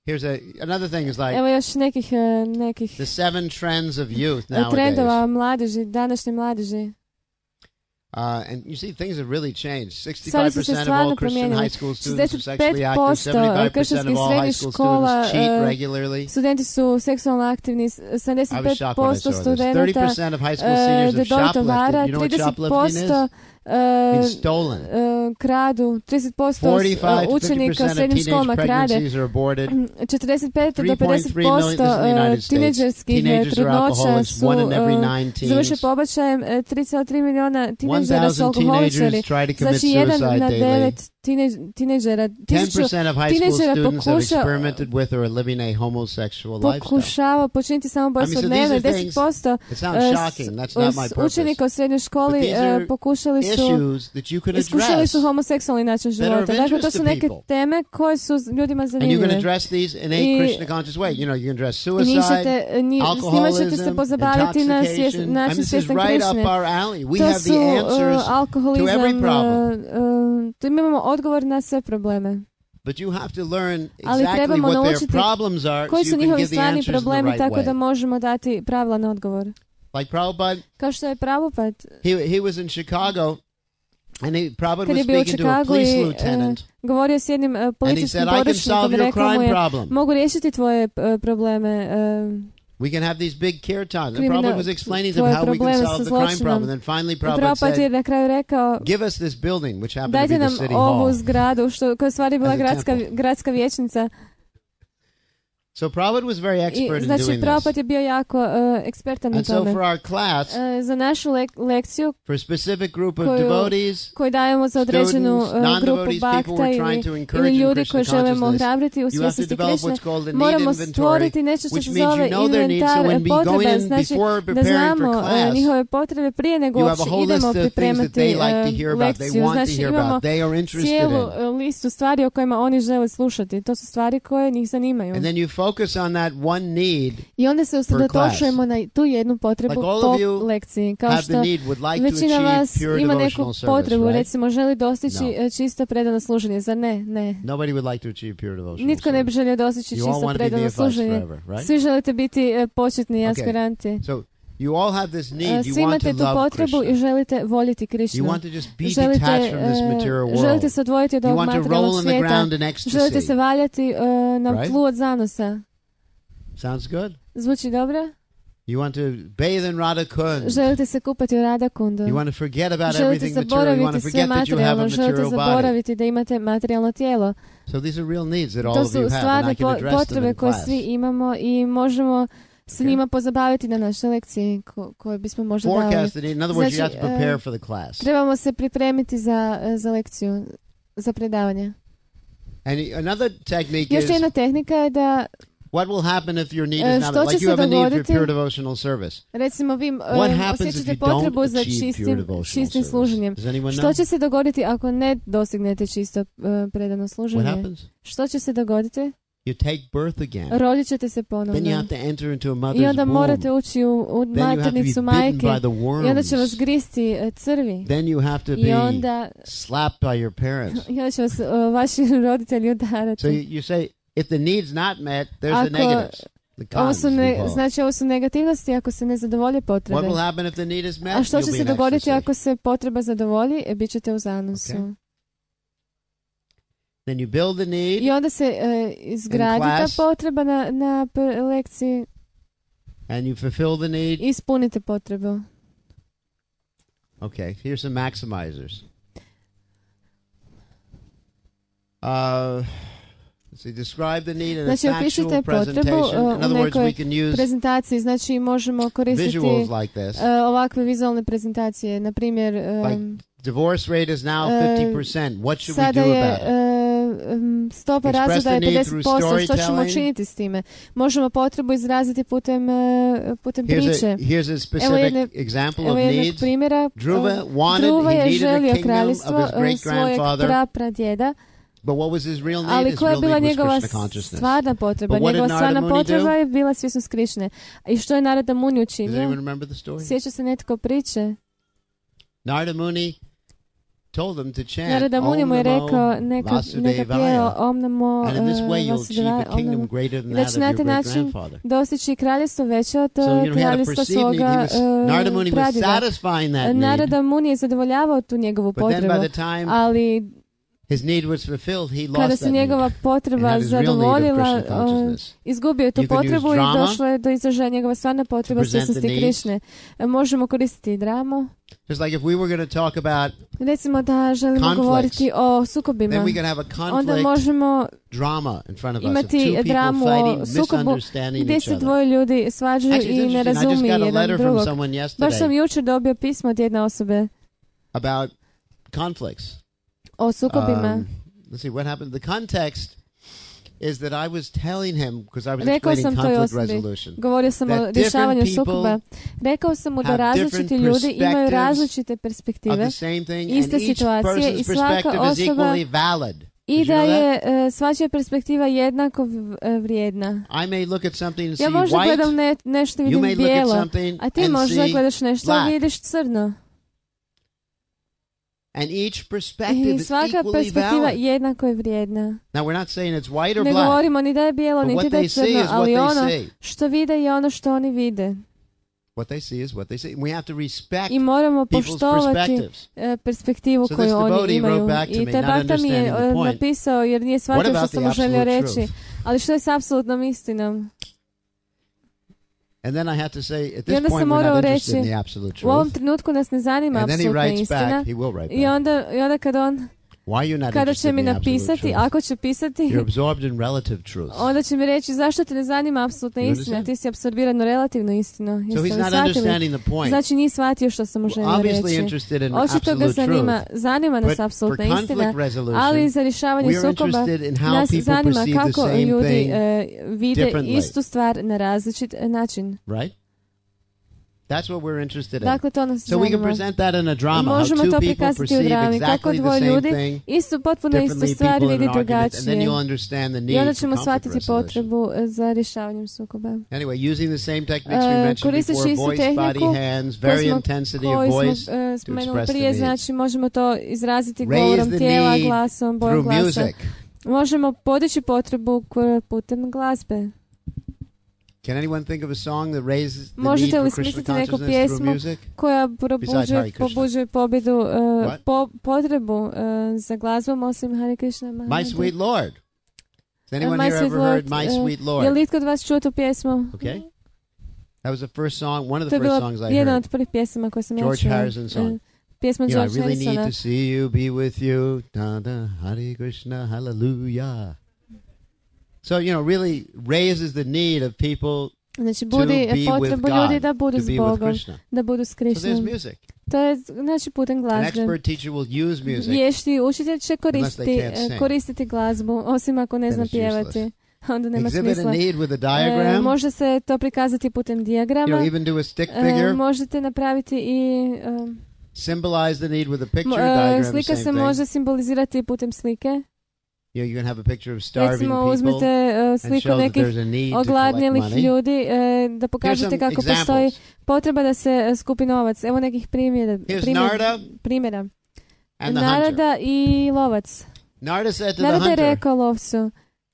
Here's a another thing is like Evo još nekih nekih the seven trends of youth nowadays. Trendova mladeži, današnje mladeži. Uh, and you see, things have really changed. sixty-five percent of all Christian high school students are sexually active. seventy-five percent of all high school students cheat regularly. Studenti su seksualno aktivni. sedamdeset pet posto studenata thirty percent of high school seniors have shoplifted. You know what shoplifting is? Uh, stolen. Uh, kradu, trideset posto učenika u srednjim školama krade, četrdeset pet do pedeset posto tineđerskih trudnoća su uh, završe pobačajem, tri zarez tri miliona tineđera su alkoholičari, znači jedan na devet tineđera, tisuću tineđera pokuša, pokušava počiniti samobojstvo dnevno, deset posto uh, učenika u srednjoj školi uh, pokušali su iskušali su homoseksualni način života. Dakle, to su neke teme koje su ljudima zanimljive. I s njima ćete se pozabaviti na način svjestan Krišne. To su uh, alkoholizam, uh, uh, tu imamo odgovor na sve probleme. But you have to learn Ali exactly trebamo what their naučiti problems are koji so su you can njihovi give the stvarni answers in the problemi right tako way. da možemo dati pravilan odgovor. Like Prabhupada, Kao što je Prabhupada, he, he was in Chicago and he, Prabhupada kad was je bio u speaking to a Chicagu police i lieutenant. uh, govorio s jednim uh, policijskim poručnikom i rekao mu je, mogu riješiti tvoje uh, probleme. Uh, We can have these big kirtans. And Prabhupada was explaining to them how we can solve the crime problem. And then finally Prabhupada said, na kraju rekao, give us this building, which happened dajte to be nam the city ovu hall. zgradu, što, koja je stvari bila gradska, gradska vijećnica. So Prabhupada was very expert I, in znači, doing Prabhupada this. je bio jako uh, ekspertan na and tome. so for our class, uh, za našu lek- lekciju, for a specific group of koju, devotees, koju dajemo za određenu uh, grupu bakta ili, ili ljudi koji želimo ohrabriti u svjesnosti Krišne, moramo stvoriti nešto što se zove inventar so potrebe, znači da znamo uh, njihove potrebe prije nego uopće idemo pripremati uh, lekciju. Znači imamo cijelu uh, listu stvari o kojima oni žele slušati. To su stvari koje njih zanimaju. And then you focus on that one need. I onda se usredotočujemo na tu jednu potrebu like po lekciji. Kao što like većina vas ima neku potrebu, right? recimo želi dostići no. čisto predano služenje. Zar ne? Ne. Like Nitko ne bi želio dostići čisto predano služenje. Forever, right? Svi želite biti uh, početni okay. aspiranti. So, you all have this need. Svi imate tu potrebu Krishna. I želite voljeti Krišnu. Želite, uh, želite se odvojiti od ovog materijalnog svijeta. Želite se valjati uh, na right? tlu od zanosa. Sounds good. Zvuči dobro? You want to bathe in Radha Kund. Želite se kupati u Radha Kundu. You want to forget about želite everything material. You want to forget that you have a material želite zaboraviti da imate materijalno tijelo. So these are real needs that all to of you have. To su stvarne potrebe koje svi imamo i možemo se njima pozabaviti na našoj lekciji ko, koje bismo možda Forecast dali. In other words, znači, you have to prepare for the class. Trebamo se pripremiti za, za lekciju, za predavanje. And another technique Još is, jedna tehnika je da what will happen if your need is not like you have a need for pure devotional service? Recimo vi osjećate potrebu za čistim, čistim služenjem. Što će se dogoditi ako ne dostignete čisto uh, predano služenje? Što će se dogoditi? You take birth again. Rodit ćete se ponovno. Then you have to enter into a mother's I onda morate womb. ući u, u maternicu majke. I onda će vas gristi uh, crvi. Then you have to be onda, slapped by your parents. I onda će vas uh, vaši roditelji udarati. So you, you say, if the need's not met, there's ako, the negatives. The cons, ovo su ne, znači ovo su negativnosti ako se ne zadovolje potrebe. What will happen if the need is met? A što će You'll se dogoditi ako se potreba zadovolji? E, bit ćete u zanosu. Okay. Then you build the need. I onda se uh, izgradi ta potreba na, na lekciji. And you fulfill the need. I ispunite potrebu. Okay, here's some maximizers. Uh, so describe the need in znači, a factual presentation. In other words, we can use prezentaciji, znači možemo koristiti like this. Uh, ovakve vizualne prezentacije. Na primjer, um, like divorce rate is now fifty percent. What should we do je, about it? Um, stopa razvoda je pedeset posto. Što ćemo učiniti s time? Možemo potrebu izraziti putem, uh, putem here's priče. A, here's a specific evo jedne, example evo of needs. Primjera, Dhruva wanted, Dhruva he je needed želio a kingdom kraljevstvo of his great grandfather. Svojeg pradjeda. But what was his real need? Ali his koja je real bila need njegova stvarna potreba? Njegova stvarna potreba je bila svjesnost Krišne. I što je Narada Muni učinio? Sjeća se netko priče? Narada Muni told them to chant Narada Muni mu je rekao neka, neka pjeva Om Namo and in this way you'll achieve a kingdom greater than that of your great grandfather. Dostići kraljevstvo veće od So you know, kraljevstva svoga uh, pradjeda. Narada Muni je zadovoljavao tu njegovu potrebu, ali his need was fulfilled, he lost kada se njegova potreba zadovoljila, izgubio je tu potrebu i došlo je do izražaja njegova stvarna potreba svjesnosti Krišne. Možemo koristiti i dramu. Just like if we were going to talk about recimo da želimo govoriti o sukobima, then we can have a conflict onda možemo drama in front of us imati of dramu o sukobu gdje se dvoje ljudi svađaju i ne razumiju jedan drugog. Baš sam jučer dobio pismo od jedne osobe about conflicts. O sukobima. Um, let's see what happened. The context is that I was telling him, because I was explaining conflict resolution. Govorio sam o rješavanju sukoba. Rekao sam mu da različiti ljudi imaju različite perspektive, iste situacije i svaka osoba i da je uh, svačija perspektiva jednako vrijedna. Ja možda gledam ne, nešto vidim bijelo, a ti možda gledaš nešto i vidiš crno. And each perspective I svaka is perspektiva jednako je vrijedna. Now we're not saying it's white or ne black. govorimo ni da je bijelo, niti da je crno, ali ono say. što vide je ono što oni vide. What they see is what they see. We have to respect I moramo poštovati perspektivu so koju oni imaju. I taj bakta mi je napisao jer nije shvatio što sam mu želio reći. Ali što je s apsolutnom istinom? And then I had to say, at this point, we're not interested in the absolute truth. U ovom trenutku nas ne zanima apsolutna istina. I onda, i onda kad on, kada će mi napisati, ako će pisati, onda će mi reći zašto te ne zanima apsolutna istina, ti si apsorbiran u relativnu istinu. So he's not understanding the point. Znači nije shvatio što sam mu želio reći. Očito ga zanima, zanima nas apsolutna istina, ali za rješavanje sukoba nas zanima kako ljudi uh, vide istu stvar na različit način. Right? That's what we're interested in. Dakle, to nas so we can present that in a drama. Možemo how to two people prikazati u drami, kako exactly dvoje the same ljudi thing, istu potpuno istu stvar vidi drugačije. I onda ćemo shvatiti potrebu za rješavanjem sukoba. Anyway, using the same techniques we mentioned uh, before, voice, body, hands, very intensity of voice uh, to express prije, the znači možemo to izraziti govorom tijela, glasom, bojom glasa. Možemo podići potrebu putem glazbe. Can anyone think of a song that raises the Možete need li for Krishna smisliti neku consciousness through pjesmu music? koja pobuđuje, pobuđuje pobjedu, uh, po, potrebu uh, za glazbom osim Hare Krishna Mahamanta? My Sweet Lord. Has anyone uh, here ever Lord, heard My uh, Sweet Lord? Je li itko od vas čuo tu pjesmu? Okay. That was the first song, one of the to first songs I heard. Jedna od prvih pjesama koje sam ja čuo. George Harrison song. Uh, pjesma you George know, I really Harrisona. need to see you, be with you. Da, da, Hare Krishna, hallelujah. So, you know, really raises the need of people znači, budi potrebu ljudi da budu s Bogom, da budu s Krišnom. So to je, znači, putem glazbe. Vješti učitelj će koristiti, koristiti glazbu, osim ako ne zna pjevati. Onda nema smisla. E, može se to prikazati putem dijagrama. You know, even do a stick figure. E, možete napraviti i... Um, symbolize the need with a picture uh, diagram. Slika se može simbolizirati putem slike. You know, you can have a picture of starving Recimo, people uzmete uh, sliku nekih ogladnjelih ljudi uh, da pokažete kako examples. Postoji potreba da se uh, skupi novac. Evo nekih primjera. Primjera. primjera. Narada i lovac. Narada, said to Narada the hunter, je rekao lovcu.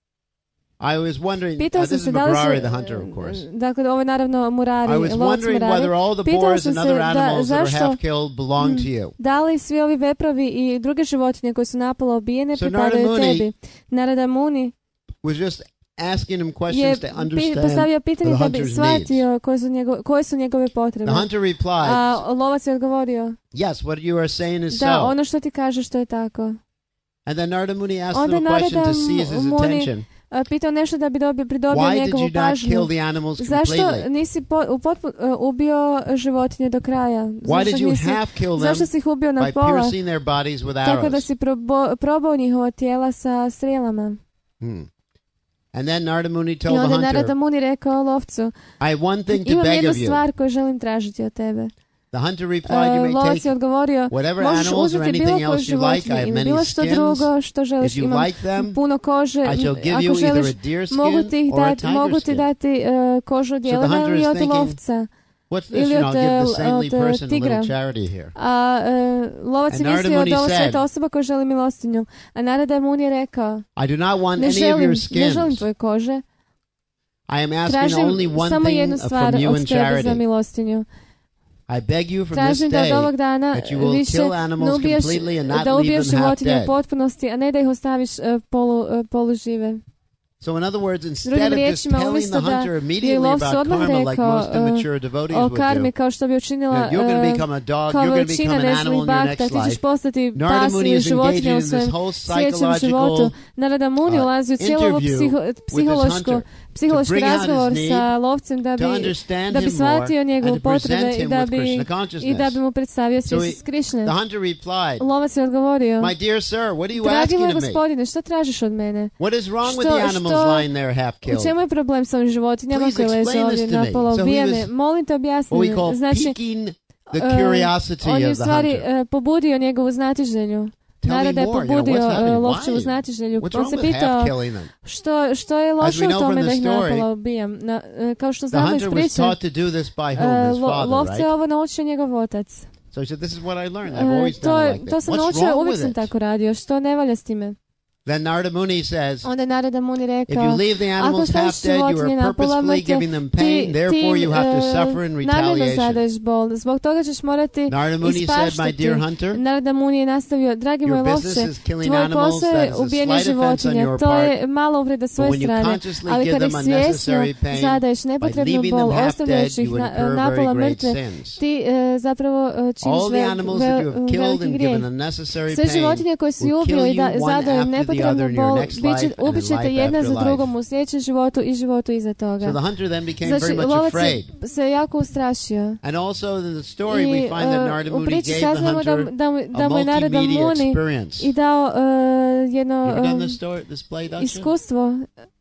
I was wondering, Pitao uh, this is Murari, the hunter, of course. Dakle, ovo je naravno Murari, I was wondering whether all the boars and other animals that are half killed belong to you. Da li svi ovi veprovi i druge životinje koje su napola ubijene so pripadaju tebi? Narada Muni was just asking him questions to understand postavio pitanje the da bi shvatio koje su, njegove, koje su njegove potrebe. The hunter replied, a lovac je odgovorio, yes, what you are saying is da, so. ono što ti kažeš to je tako. And then Narada Muni asked him a question to seize his attention. Pitao nešto da bi dobio, pridobio Why njegovu pažnju. Zašto nisi po, u potpun, uh, ubio životinje do kraja? Why did you nisi, half kill them zašto si ih ubio na by pola? piercing their bodies with arrows? Tako da si probo, probao njihova tijela sa strijelama. Hmm. And then Narada Muni told I onda the hunter, Narada Muni rekao lovcu, I have one thing to imam beg jednu of you. stvar koju želim tražiti od tebe. The hunter replied, you may uh, take odgovorio, whatever animals or anything else you like. I have many skins. Drugo što želiš, if you imam like them, puno kože. I shall give Ako you želiš, either a deer skin mogu ti or a dati, tiger mogu ti skin. dati uh, kožu od jelena ili od lovca. ili od, od tigra. A uh, lovac je mislio da ovo sveta osoba koja želi milostinju. A Narada Muni je rekao, ne želim, ne želim tvoje kože. Tražim samo jednu stvar od tebe za milostinju. I beg you from Tražim this da day od ovog dana that you will više kill animals ubiješ, completely and not da leave ubiješ them half životinje u dead. potpunosti, a ne da ih ostaviš uh, polu, uh, polužive. So in other words, instead of just telling the hunter immediately about karma like most immature devotees o would karmi do, kao što bi učinila that you're going to become a dog, kao you're going to većina become an animal nezlih in your bakta, next ti ćeš life. postati Narada pas Muni ili is životinja u engaged in svojem this whole sljedećem životu. psychological Narada Muni uh, ulazi u cijelo ovo psiho, psihološko, psihološki bring out his razgovor need, sa lovcem da bi, to understand da bi him shvatio more njegove and to present potrebe i him da with bi, Krishna i da consciousness. bi mu predstavio So svjesnost he, Krišne. the hunter replied, Lovac je odgovorio, my dear sir, what are you dragi asking moj of me? gospodine, što tražiš od mene? What is wrong with Što- the animals što- lying there half U killed? čemu je problem sa ovim životinjama Please koje leže explain ovdje this to na me. pola So he ubijene? was Molim te objasni What we mi. call Znači, piquing the uh, curiosity on je u of the stvari hunter. uh, pobudio njegovu znatiželju. Tell me Narada je more, you know, pobudio what's happening? uh, lovčevu Why? znatiželju. What's On wrong se with pitao half killing them? što, što je As loše we u know tome from da the ih story, napola ubijam. Na, uh, kao što The znamo iz hunter was priče, taught to do this by whom? His uh, lo, father, lovce right? je ovo naučio njegov otac. So he said, this is what I learned. I've Uh, always to, done it like to that. sam What's naučio, wrong uvijek with sam it? tako radio. Što ne valja s time? Then Narada Muni says, Onda je Narada Muni if rekao, you leave the ako animals staviš half dead, you životinje are na pola purposefully mrtve, giving them ti, pain, ti therefore you have to uh, suffer in namjerno retaliation. zadaješ bol. Zbog toga ćeš morati Narada Muni said, my ispaštati. dear hunter, Narada Muni je nastavio, dragi moj your business lovče, is killing tvoj animals, posao that je is a ubijanje slight offense on životinja. your To part, je malo uvreda s but svoje when you strane. consciously Ali give kada them svjesno unnecessary pain, zadaješ by nepotrebnu leaving bol, them half dead, ostavljajući ih you na, incur napola very great mrtve, sins. ti uh, zapravo uh, činiš All the vel, animals that you vel, have killed veliki and grijeh. given unnecessary Sve pain životinje koje si will ubio kill i da you one zadaju after the nepotrebnu other in your bol, next life biće, and in ubit ćete life jedna after za life. drugom u sljedećem životu i životu iza toga. So the hunter then became Znači, very much lovac afraid. je se jako ustrašio. And also in the story we I find that uh, Narada u Muni priči gave the saznamo da, hunter da, mu- da a mu je Narada multimedia Muni experience. i dao uh, jedno You ever done um, this story, this play, Daksha? iskustvo.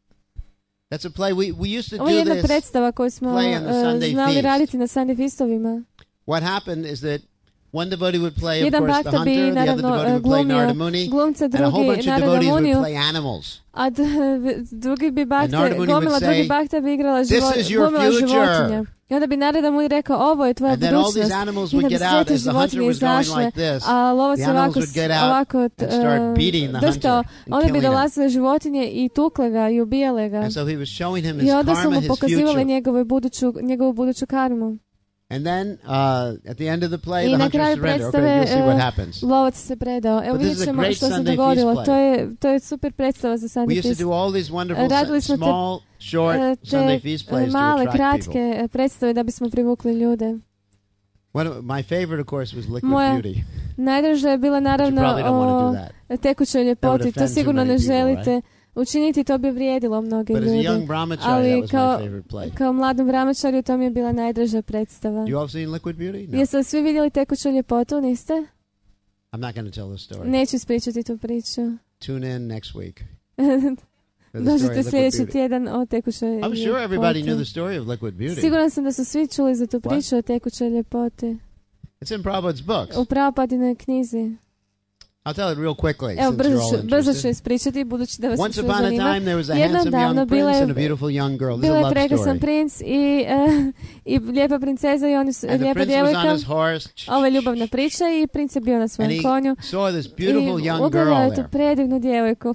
That's a play. We we used to Ovo je do jedna this. predstava koju smo play on the uh, Sunday znali feast. raditi na Sunday feastovima. What happened is that one devotee would play, of Jedan course, the bakta bi hunter, the other naravno devotee uh, would play glumio Narada Muni, glumca, and a whole drugi bunch of Narada devotees would Muniju, play animals. a d- drugi bi And bakte, Narada Muni would gomila say, drugi bakta bi igrala "This živo, is your glumila future." životinja. I onda bi Narada Muni rekao, ovo je tvoja And then all these budućnost. animals I would onda bi get sve out te as the hunter životinje was going izašle, like this. a lovac The je animals ovako, would get out ovako and start uh, beating the drštao. hunter and Onda bi killing him. dolazile životinje i tukle ga i ubijale ga. And so he was showing him his I onda su karma, mu his pokazivali future. njegovu buduću, njegovu buduću karmu. And then uh, at the end of the play, I the na hunter kraju surrendered. Okay, predstave you'll see what uh, happens. lovac se predao. Evo But this vidjet is a ćemo great što se Sunday dogodilo. feast To play. je, to je super predstava za We Sunday used to feast. do all these wonderful, Radili s- smo te, small, short uh, Sunday te feast uh, plays to male, attract kratke people. uh, predstave da bismo privukli ljude. One of, my favorite, of course, was Liquid Moja Beauty. najdraža je bila naravno probably don't wanna do o that. tekućoj ljepoti. To offend too sigurno many ne people, želite učiniti, to bi vrijedilo mnoge But as a young ljude. brahmachari, Ali that was kao, my favorite play. kao mladom brahmačariju to mi je bila najdraža predstava. You all seen Liquid Beauty? No. Jeste li svi vidjeli tekuću ljepotu, niste? I'm not going to tell the story. Neću ispričati tu priču. Tune in next week. for the story Dođite of Liquid sljedeći Beauty. tjedan o tekućoj ljepoti. I'm sure everybody knew the story of Liquid Beauty. Siguran sam da su svi čuli za tu priču o tekućoj ljepoti. It's in Prabhupada's books. U Prabhupadinoj knjizi. I'll tell it real quickly, Evo, since you're brzo all ću, brzo ću interested. ispričati, budući da vas Once sve upon a zanima. time, there was a Jednom handsome davno young bila prince je- and a beautiful young girl. This is Bila a je love prekrasan story. princ i, uh, i lijepa princeza i oni su, And the lijepa prince was on djevojka. his horse. Ovo je ljubavna priča i princ je bio na And svojem he konju. saw this beautiful I young ugledao girl je tu there. predivnu djevojku.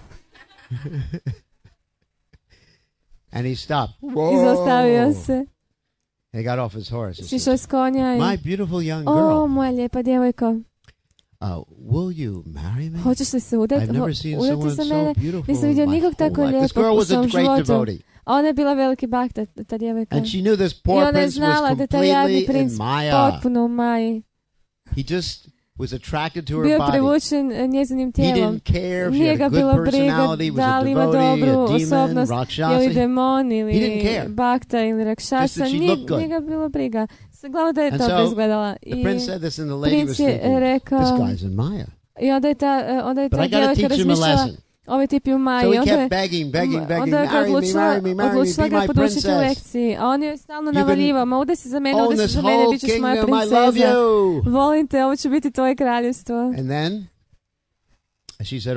And he stopped. I zaustavio se. He got off his horse. He Sišao said, s konja i... my beautiful young O, girl, moja lijepa djevojko, uh, will you marry me? hoćeš li se udati, I've never seen udati someone za so mene? beautiful Nisam in vidio my nikog whole tako life. This girl lijepog u was a svom great životu. devotee. A ona je bila veliki bak, ta, ta djevojka. And she knew this I poor ona je prince was znala da taj jadni completely in princ Maya. potpuno u Maji. He just was attracted to her Bio je body. privučen eh, njezinim He tijelom. didn't care if she Nije had ga a good bilo briga personality, was da a li ima devotee, dobru a demon, osobnost, ili rakshasi. demon, He didn't ili care. bakta, ili Just rakšasa. that she Nije, looked good. nije ga bilo briga. Sve glavno da je And dobro so, izgledala. The I prince said this and the lady was princ je thinking, rekao, this guy's in Maya. i onda je ta, eh, onda je But ta I gotta djevojka teach him a razmišljala, lesson. ovaj tip je u Maji. So he Onda je- kept begging, begging, begging, onda je ga marry me, odlučila, marry me, marry me, odlučila be ga my podučiti u princess. lekciji. A on je stalno You navarivao, ma udaj se za mene, Own udaj se this za mene, whole bit ćeš moja kingdom, I love princeza. you. Volim te, ovo će biti tvoje kraljevstvo. And then she said, all right.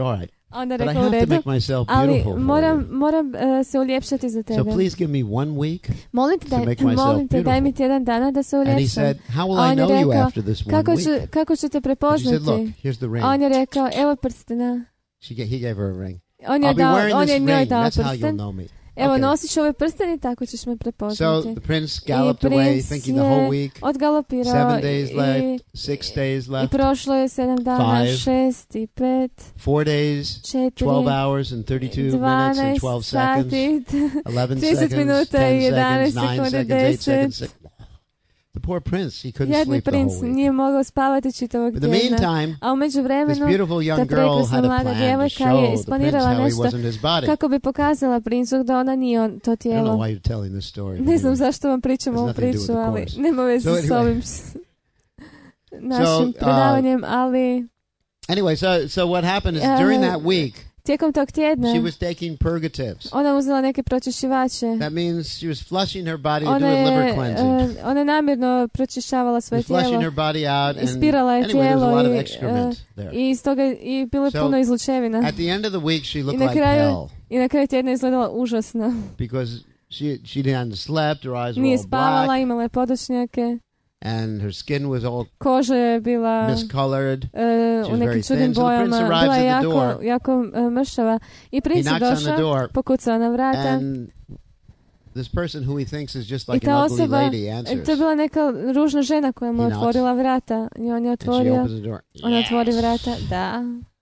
Onda rekao u redu, ali moram, moram uh, se uljepšati za tebe. So please give me one week molim te, daj, molim te daj mi tjedan dana da se uljepšam. And he said, how will I know rekao, you after this one kako week? Ću, kako ću te prepoznati? Said, look, here's the ring. On je rekao, evo prstena. She gave, he gave her a ring. On je, dao, on je njoj dao prsten. Evo, okay. Nosiš ovaj prsten i tako ćeš me prepoznati. So the prince galloped away, thinking the whole week. Odgalopirao Seven days i, left, six days left. I prošlo je sedam dana, five, šest i pet. Four days, četiri, twelve hours and thirty-two minutes and twelve seconds. Eleven seconds, minuta ten i jedanaest seconds, nine sekundi, seconds, eight seconds. The poor prince, he couldn't Jedni sleep the princ whole week. nije mogao spavati čitavog In the tjedna. meantime, A u međuvremenu, this beautiful young ta girl prekrasna had a mlada plan to djevojka je show the prince isplanirala how he nešto wasn't his body. kako bi pokazala princu da ona nije on, to I don't know tijelo. why you're telling this story. Ne znam zašto vam pričam Has ovu nothing to do priču, with the ali course. nema veze So s anyway. ovim s- našim So, uh, predavanjem, ali Anyway, so so what happened is Uh, during that week, tijekom tog tjedna she was taking purgatives. ona uzela neke pročišćivače. That means she was flushing her body to Ona do a liver je, cleansing. uh, ona je namjerno pročišćavala She svoje was flushing tijelo. her body out, and Ispirala je anyway, there was a tijelo lot of i, excrement uh, there. i iz toga i bilo je So, puno izlučevina. At the end of the week, she I looked na like kraju, hell i na kraju tjedna je izgledala užasno. because she she hadn't slept, her eyes were Nije all spavala, black, imala je podočnjake, and her skin was all koža je bila miscolored. uh, was u very nekim čudnim thin, so the prince bojama, arrives bila je at the jako, door. jako uh, mršava. I He princ je knocks on the došao, door, pokucao na vrata. and this person who he thinks is just I like an ta ugly osoba, lady answers. to je bila neka ružna žena koja mu He je knocks. otvorila vrata. I on je And she otvorio, opens the door. on otvori Yes. vrata, da.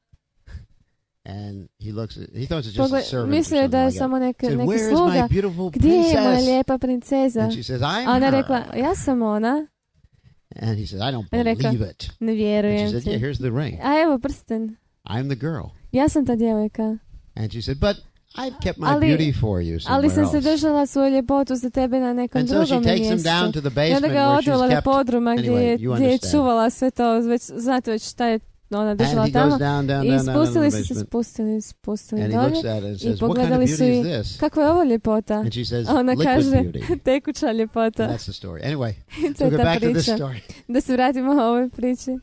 And he looks at, he thought it's just Pogled, a servant or mislio je da je something like samo that. neke, He said, neki "Where is my sluga. beautiful Gdje je moja princess?" lijepa princeza? And she says, "I'm A ona je her." rekla, ja sam ona. And he says, "I don't On je rekla, believe it." ne And she vjerujem said, "Yeah, ti. here's the ring. A evo prsten, I'm the girl." ja sam ta djevojka. And she said, "But I've kept my Ali- beauty for you Ali somewhere sam se else." držala svoju ljepotu za tebe na nekom And so she drugom takes him mjestu. down to the I onda basement ga where odvela she's do kept. podruma gdje, je, Anyway, you gdje je understand. čuvala sve to, već, znate već šta je ona And držala he tamo. goes down, down, I down, down, down in spustili the su se, basement. spustili, spustili And he dolje. looks at it and I says, "What kind of pogledali su beauty i, is this?" kakva je ovo ljepota? And she says, A ona "Liquid kaže, beauty." tekuća And ljepota. that's the story. Anyway, I to so je go ta back to this priča. story. Da se vratimo ovoj priči.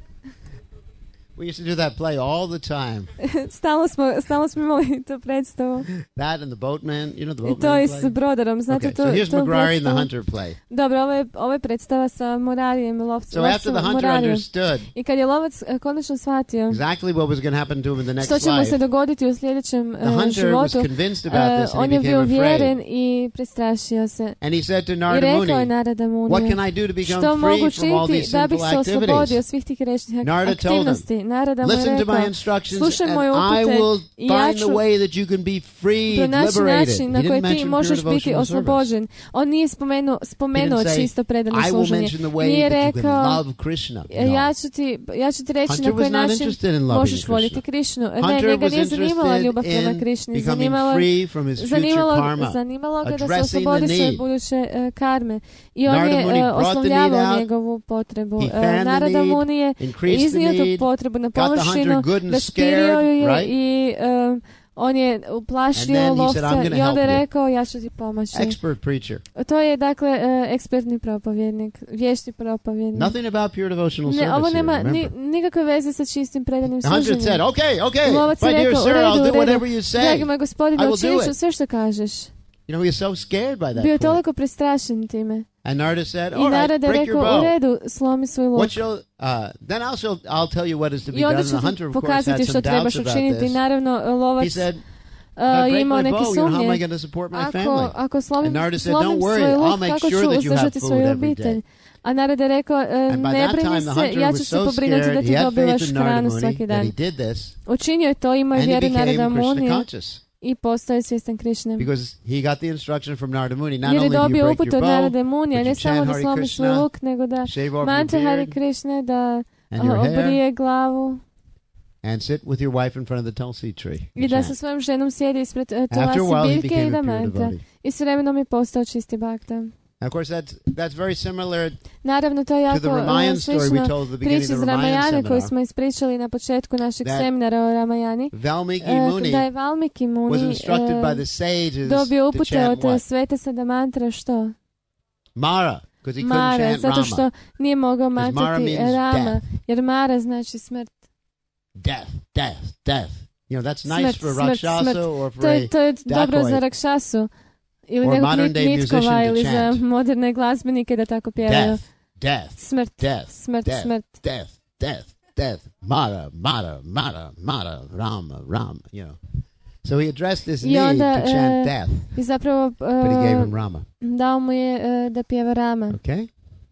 We used to do that play all the time. Stalno smo, stalno smo imali tu predstavu. That and the Boatman. You know the I Boatman to i play? s brodarom, znate Okay, to, so here's to McGrary and the predstavu. Hunter play. Dobro, ovo je, ovo je predstava sa Morarijem i lovcem. So after the Hunter understood I kad je lovac uh, konačno shvatio exactly what was going to happen to him in the next što će mu se life, dogoditi u sljedećem the uh, Hunter was životu, convinced about this uh, and on he je became bio uvjeren afraid. i prestrašio se. And he said to I Narada rekao je Muni, Narada "What Muniju, can I do to become što mogu free from all činiti these da bih sinful se oslobodio activities?" svih tih grešnih ak- Narada told him, aktivnosti. Narada mu je "Listen to my rekao, instructions slušaj and moje I upute will i ja find the ću way that you can be freed, pronaći liberated." način He na koji didn't ti mention pure možeš biti devotional service. oslobođen. On nije spomenuo, He spomenuo didn't say, čisto predano "I will služenje. mention the way Nije that you can rekao, love Krishna." ja No. ću ti, ja ću ti reći Hunter na koji was not način interested in loving možeš voljeti Krishna. Krišnu. Ne, Hunter njega was nije zanimala interested ljubav prema in Krišni. becoming Zanimalo, free from his future zanimalo, karma, zanimalo ga da se addressing oslobodi the svoje need. buduće uh, karme. I on Narada je Muni uh, brought the need oslovljavao out. njegovu potrebu. He Uh, fanned the Narada need, Muni je increased the iznio tu need, potrebu na got the hunter površinu, good and raspirio scared, ju je right? i uh, on je And uplašio then he said, lovca "I'm gonna i onda je help you." rekao, ja ću ti pomoći. Expert preacher. To je dakle uh, ekspertni propovjednik, vješti propovjednik. Nothing about pure devotional Ne, service ovo here, nema ni, remember. nikakve veze sa čistim predanim The hunter služenjem. said, "Okay, okay, Lovac my je dear rekao, u sir, redu, I'll u do redu. whatever you Dragi say." moj gospodine, I will do učinit ću it. sve što kažeš. You know, he was so scared by that Bio je point. toliko prestrašen time. And Narada said, I "All right, Narada je break your rekao, u bow. redu, slomi svoj luk. What shall, uh, then I'll, shall, I'll tell you what is to be I done." onda And ću the hunter, ti of course, had pokazati some što trebaš doubts about učiniti. this. Naravno, lovac He said, uh, "If I break imao my neke bow, you know, how am I sumnje. going to support my Ako, family?" ako slomim, And Narada said, slomim "Don't worry, svoj I'll luk, make kako sure ću that you have uzdržati food svoju every obitelj? day." A Narada je rekao, uh, And by ne that brini time, the se, hunter ja ću was se so pobrinuti scared, da he ti had dobivaš faith in Narada hranu Muni svaki that dan. he did this, Učinio je to, imao je and he vjeru became Narada Krishna Munije conscious. i postao je svjestan Krišne. Because he got the instruction from Narada Muni, not Jer je only do you dobio break uput your od bow, Narada Munija, but ne you samo chant da Hare slomi svoj Krishna, luk, nego da shave off your mantra Hare beard, Krišne, da and your hair, obrije glavu and sit with your wife in front of the Tulsi tree. i da sa svojom ženom sjedi ispred uh, After a Tulasi while, he biljke became i da a pure mantra. devotee. I s vremenom je postao čisti bhakta. And of course, that's that's very similar Naravno, to je to the jako Ramayan uh, story we slično told at the beginning priči of iz the Ramayan Ramajane koju seminar. smo ispričali na početku našeg That seminara o Ramajani. Valmiki Uh, Muni da je Valmiki was Muni instructed uh, by the sages dobio to upute chant od uh, what? svete sada mantra što? Mara, because he couldn't Mara, chant zato Rama. što nije mogao Mara mantrati means Rama, death. jer Mara znači smrt. Death, death, death. You know, that's nice for Rakshasa or for to je, a to je dobro za Rakshasu ili nekog nitkova ili za moderne glazbenike da tako pjevaju. Death, death, smrt, death, smrt, death, smrt. Death, death, death, Mara, Mara, Mara, Mara, Rama, Rama, you know. So he addressed this need onda, to chant death, i zapravo, uh, but he gave him Rama. Dao mu je uh, da pjeva Rama. Okay.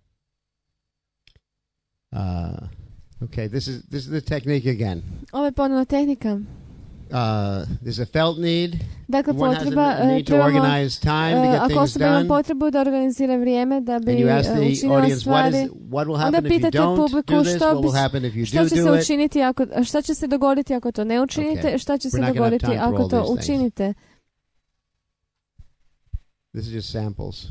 Uh, okay, this is this is the technique again. Ovo je ponovno tehnika. Uh, there's a felt need. Dakle, One potreba, has a need to trebamo, organize time to get ako things osoba ima done. potrebu da organizira vrijeme da bi And you ask the učinila audience, stvari, what, is, what will onda happen if you pitate don't publiku do this? što, What bi, will happen if you što do će se do it? učiniti ako, šta će se dogoditi ako to ne učinite, Okay. šta će se We're not gonna have dogoditi time for ako all to these things. učinite. This is just samples.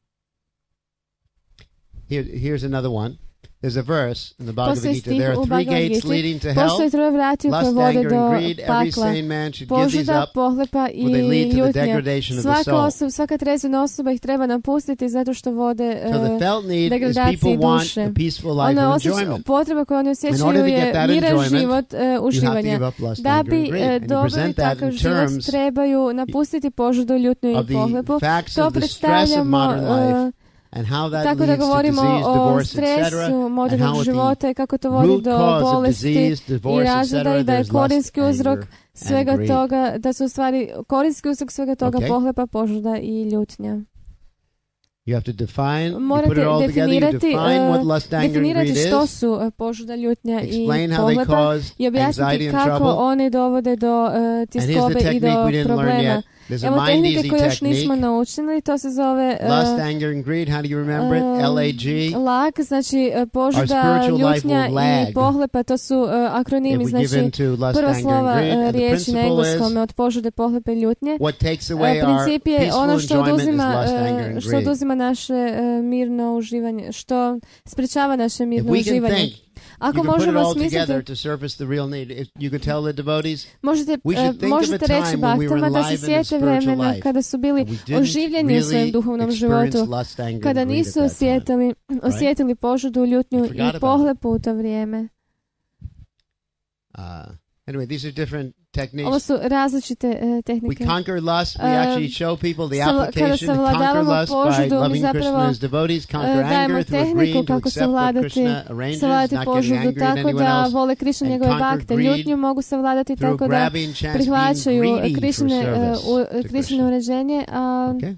Here, here's another one. There's a verse in the Bhagavad Gita. There are three gates leading to hell. Postoje troje vrati koje Lust, vode anger, do and greed. Every pakla. sane man should give these Požuda, up, pohlepa i for they lead to the ljutnja. degradation of the Svaka soul. osoba, svaka trezvena osoba ih treba napustiti zato što vode So the uh, felt need is degradaciji people want duše. a peaceful life Ono of osjeća, enjoyment. potreba koju oni In osjećaju order to get je that miran enjoyment, život uh, You have to uživanja. give up lust, Da anger, bi and greed. uh, And you dobili present that takav in život terms trebaju napustiti požudu, ljutnju of i the pohlepu. facts To of the stress of predstavljamo modern life uh, and how that tako da leads to govorimo disease, o divorce, et cetera. stresu And modernog how at života i kako to the vodi root do cause of bolesti disease, i divorce, et razreda cetera, i da je there's korinski lust, uzrok anger, svega and greed. toga, da su u stvari korinski uzrok svega toga Okay. pohlepa, požuda i ljutnja. You have to define, you Morate put it all together, you definirati, define uh, what lust, anger, and definirati greed što is, su uh, požuda, ljutnja i explain how they pohlepa cause i objasniti anxiety and kako trouble. one dovode do uh, And here's the tjeskobe i technique do we didn't learn problema. yet. There's a Evo mind tehnike easy koje još nismo technique. naučili, to se zove uh, Lust, anger, and greed, how do you remember it? um, L A G. Lak, znači uh, Our požuda, spiritual life ljutnja will lag i pohlepa, to su uh, if akronimi, we give znači in to lust, prva anger, slova and greed. uh, And the riječi na principle engleskom is od požude, pohlepe, ljutnje. what takes Uh, away our princip je peaceful ono što enjoyment is oduzima, lust, uh, anger, and što greed. oduzima naše uh, mirno uživanje, što sprečava naše If mirno we can uživanje. think, Ako you can put it možemo all together smisliti, to surface the real need. If you could tell the devotees, možete, we should uh, think of a možete time reći when we were baktama da se alive in the sjete spiritual vremena life kada su bili and we didn't oživljeni u svojem really duhovnom experience životu, lust, anger, kada and greed nisu at that time. osjetili, osjetili požudu, ljutnju I forgot i about pohlepu u to vrijeme. Uh, anyway, these are different techniques. Ovo su različite uh, We tehnike. conquer lust. We Um, actually show people the savla- kada application. Conquer savladavamo lust by požudu, mi loving Krishna zapravo, and his devotees. Conquer uh, dajemo anger through tehniku agreeing to kako accept what savladati, Krishna arranges, savladati not getting požudu angry at tako anyone da else. vole Krishna and njegove conquer bakte. greed Ljutnju mogu savladati through tako da grabbing chance, being prihvaćaju greedy for Krishne, service uh, u, to Krishne Krishna. uređenje, a Okay.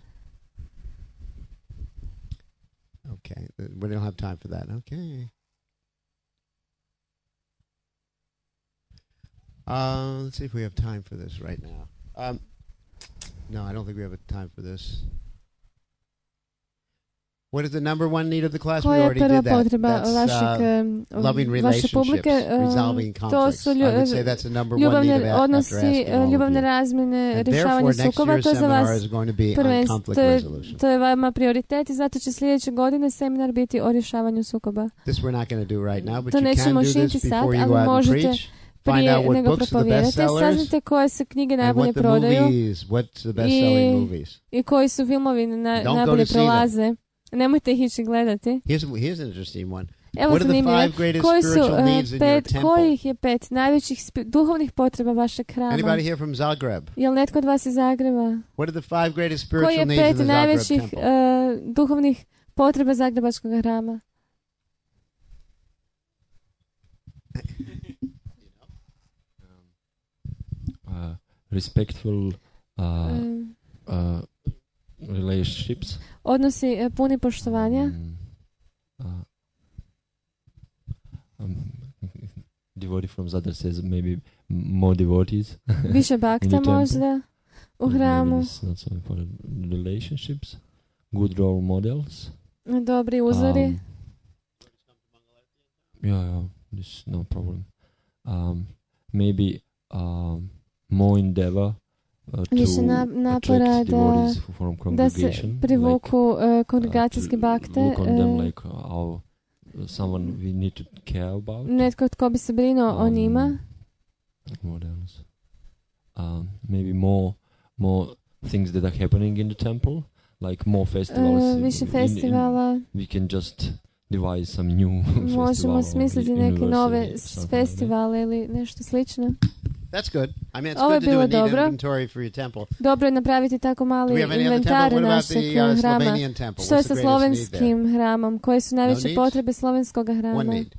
Okay. We don't have time for that. Okay. Uh, let's see if we have time for this right now. Um, no, I don't think we have time for this. What is the number one need of the class? We koja je already prva did that. potreba That's vašeg, uh, um, loving vaše relationships, publike? Uh, resolving to conflicts. su I lju- would say that's the number one need of ljubavne that after odnosi, asking all of ljubavne you. razmjene, And rješavanje therefore, next sukoba, year's to je za seminar vas is going to be on prvenstvo, conflict to je, resolution. to je vama prioritet i zato će sljedeće godine seminar biti o rješavanju sukoba. This we're not going to do right now, but To you can nećemo do učiniti this sad, before you go ali out and možete preach. Find prije out what nego books are the best propovijedate, sellers saznate koje se knjige and najbolje what the prodaju movies, what's the best selling i, movies. i koji su filmovi na, Don't go najbolje to see them. prolaze. Nemojte ih ići gledati. Here's, here's an interesting one. Evo What are the zanimljivo. five greatest Koji su spiritual uh, needs in your pet, temple? kojih je pet najvećih spi- duhovnih potreba vašeg hrama? Anybody here from Zagreb? Jel netko od vas iz Zagreba? What are the five greatest Koji spiritual je needs in pet the Zagreb najvećih temple? uh, duhovnih potreba Zagrebačkog hrama? Uh, respectful uh, Um, uh, relationships. odnosi uh, puni poštovanja. Mm, uh, um, devotee from Zadar says maybe more devotees. Više In the bakta temple. možda u Maybe hramu. it's not so important. Relationships, good role models. Dobri uzori. Um, yeah, yeah, this no problem. Um, maybe um, more endeavor uh, Više to na- napora attract da, devotees from da se congregation. privuku uh, like, kongregacijske uh, to bakte. look on them uh, like how uh, someone we need to care about. netko tko bi se brinuo o Um, njima. What else? Um, maybe more more things that are happening in the temple, like more festivals. Uh, In- više in- in- festivala. we can just devise some new festival Možemo or smisliti u- neke nove university, s- something like that. festivale ili nešto slično. That's good. I mean, it's good to do a neat dobro. Inventory for your temple. Dobro je napraviti tako mali inventar našeg uh, hrama. Što je sa slovenskim hramom? Koje su najveće no potrebe slovenskog hrama? One need.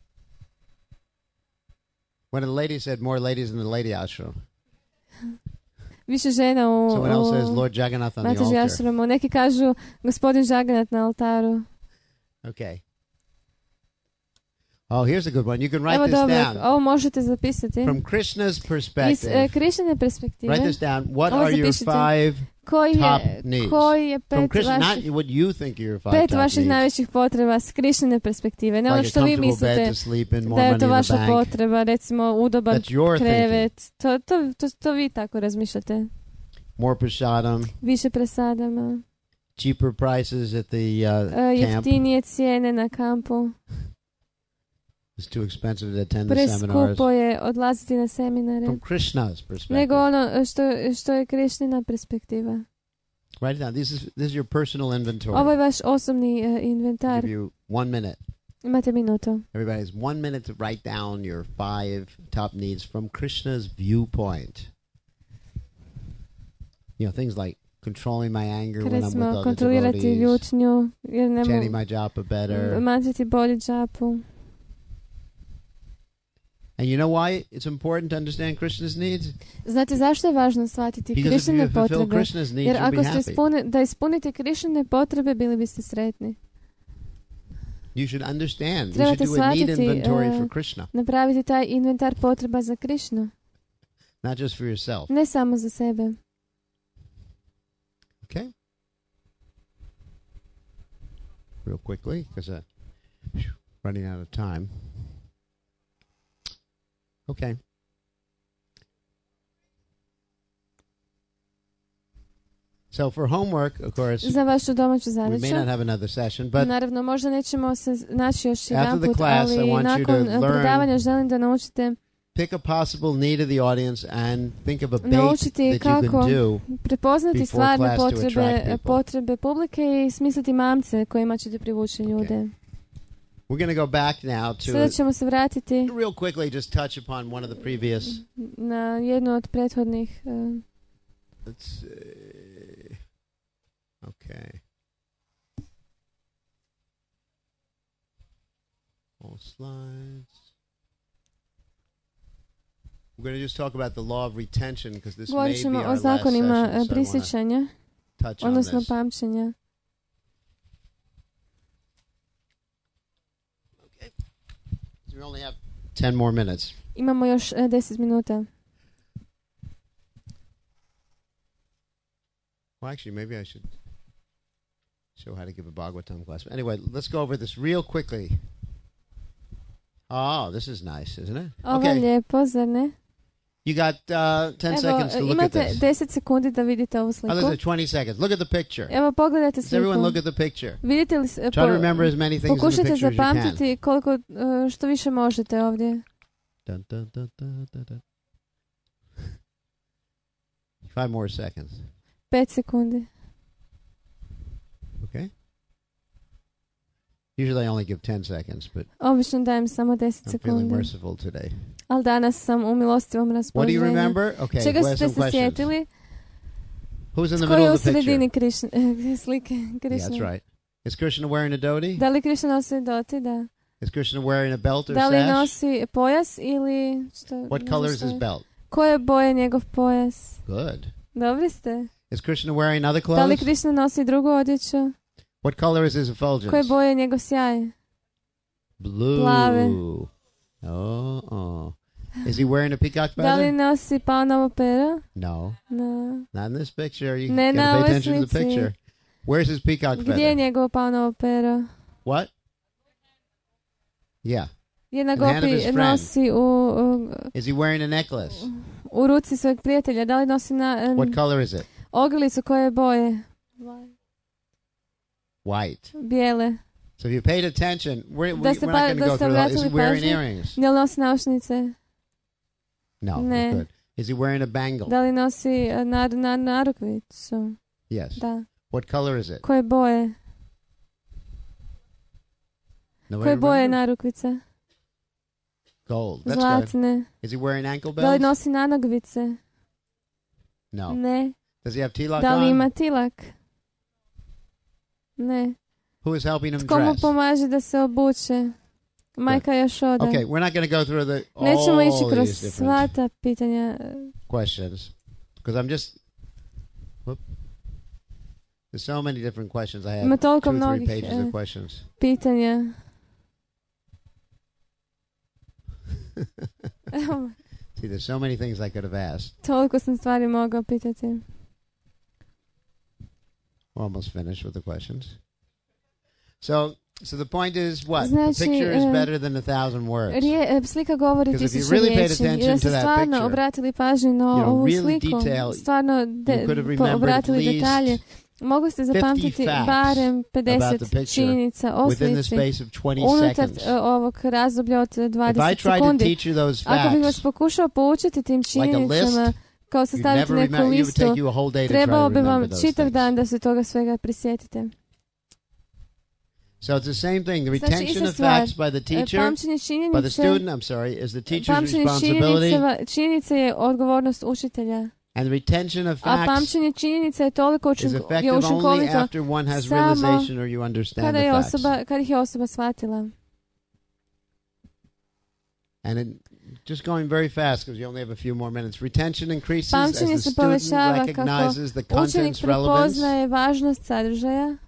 When a lady said more ladies in the lady ashram. Više žena u, Someone else says Lord Jagannath on the altar. Ashramu. Neki kažu gospodin Jagannath na altaru. Okay. Oh, here's a good one. You can write Evo this dobro, down. Ovo možete zapisati. From Krishna's perspective. Iz uh, Krišnine perspektive. Write this down. What are your five koji je, top needs? Koji je pet Krishna, vaših, not what you think are your five pet top vaših needs. najvećih potreba s Krišnine perspektive. Ne like ono što vi mislite in, da je to vaša potreba, recimo udoban krevet. To, to, to, to vi tako razmišljate. More prasadam. Više prasadama. Cheaper prices at the uh, uh, jeftinije cijene na kampu. It's too expensive to attend the seminars. Preskupo je odlaziti na seminare. From Krishna's perspective. Nego ono što, što je Krišnina perspektiva. Write it down. This is, this is your personal inventory. Ovo je vaš osobni uh, inventar. I'll give you one minute. Imate minutu. Everybody has one minute to write down your five top needs from Krishna's viewpoint. You know, things like controlling my anger when I'm with other kontrolirati ljutnju, jer ne chanting my japa better. Mantriti bolje džapu. And you know why it's important to understand Krishna's needs? Znate zašto je važno shvatiti Krišnine potrebe? Jer ako ste ispuni, da ispunite Krišnine potrebe, bili biste sretni. You should understand. You should do a neat inventory for Krishna. Napraviti taj inventar potreba za Krišnu. Not just for yourself. Ne samo za sebe. Okay. Real quickly, because uh, running out of time. Okay. So for homework, of course, za vašu domaću zadaću, we may not have another session, but naravno možda nećemo se naći još jedan put, ali nakon predavanja želim da naučite pick a possible need of the audience and think of a bait that you can do prepoznati stvarne potrebe, potrebe publike i smisliti mamce kojima ćete privući ljude. Okay. We're going to go back now to Sada ćemo se vratiti real quickly, just touch upon one of the previous. Na jednu od prethodnih. Uh, Let's see. Okay. All slides. We're going to just talk about the law of retention because this may be our o zakonima last session, so prisjećanja, odnosno pamćenja. We only have ten more minutes. Imamo još uh, deset minuta. Well, actually, maybe I should show how to give a Bhagavatam class. But anyway, let's go over this real quickly. Oh, this is nice, isn't it? Ovo okay. Lijepo, zar ne? You got uh, ten Evo, seconds to look at this. Imate deset sekundi da vidite ovu sliku. Oh, there's twenty seconds. Look at the picture. Evo, pogledajte sliku. Does everyone look at the picture? Vidite li, Try to remember as many things in the picture as you can. Pokušajte zapamtiti koliko, uh, što više možete ovdje. Dun, dun, dun, dun, dun, dun. Five more seconds. Pet sekundi. Okay. Usually I only give ten seconds, but obično dajem samo deset I'm sekundi. feeling merciful today. Ali danas sam u milostivom raspoloženju. What do you remember? Okay, čega ste se sjetili? Who's in the middle of the picture? Ko je u sredini Krišne, slike Krišne? Yeah, that's right. Is Krishna wearing a dhoti? Da li Krišna nosi dhoti? Da. Is Krishna wearing a belt or sash? Da li sash? nosi pojas ili što? What color is his belt? Koje boje njegov pojas? Good. Dobri ste. Is Krishna wearing other clothes? Da li Krišna nosi drugu odjeću? What color is his effulgence? Koje boje njegov sjaj? Blue. Plave. Oh, oh. Is he wearing a peacock feather? Da li nosi paunovo pero? No. No. Not in this picture. You ne gotta pay attention to the picture. Where's his peacock feather? Gdje je njegovo paunovo pero? What? Yeah. Jedna gopi nosi u, u... Is he wearing a necklace? U ruci svojeg prijatelja. Da li nosi na... Um, What color is it? Ogrlicu koje boje? White. Bijele. So if you paid attention, we're, we, da we're not going to go through all. Is he wearing pažnje? earrings? Da li nosi naušnice? No. Ne. Good. Is he wearing a bangle? Da li nosi uh, nar, nar, narukvicu? Yes. Da. What color is it? Koje boje? Nobody koje boje remembers? narukvica? Gold. That's zlatne. Good. Is he wearing ankle bells? Da li nosi nanogvice? No. Ne. Does he have tilak Da li ima on? tilak? Ne. Who is helping him Tko mu dress? pomaže da se obuče? Majka Jašoda. Okay, we're not going to go through the all Nećemo ići these kroz different sva ta pitanja. questions because I'm just. Whoop. There's so many different questions. I have Ima two, toliko three mnogih pages eh, of questions. pitanja. Evo, See, there's so many things I could have asked. toliko sam stvari mogao pitati. We're almost finished with the questions. So, so the point is what? Znači, the picture is uh, better than a thousand words. Rije, slika govori Because if you tisuću really paid riječi. I attention da to ste that stvarno picture, obratili pažnju na you know, ovu really sliku, detail, stvarno de, you could have po, remembered obratili at least detalje, mogli ste zapamtiti facts barem about pedeset the picture činjenica o within the slici space of twenty unutar seconds. uh, ovog razdoblja od If I dvadeset tried to sekundi. teach you those Ako bih vas facts pokušao poučiti tim like a činjenicama, list, kao you'd sastaviti never neku remember. It would listu, take you a whole day to try trebao to bi vam remember those čitav things. dan da se toga svega prisjetite. So it's the same thing. The Znači, retention ista of stvar. facts by the E, teacher, Pamćenje by the činjenice, student, I'm sorry, is the teacher's pamćenje responsibility. činjenica, činjenice je odgovornost učitelja. And the retention of A facts pamćenje činjenica je toliko is učinko, je effective only učinkovito after one has samo realization or you understand kada, the je facts. osoba, kada ih je osoba shvatila. And it, just going very fast because you only have a few more minutes. Retention increases Pamćenje as the se student povećava recognizes the kako učenik content's relevance. prepoznaje važnost sadržaja.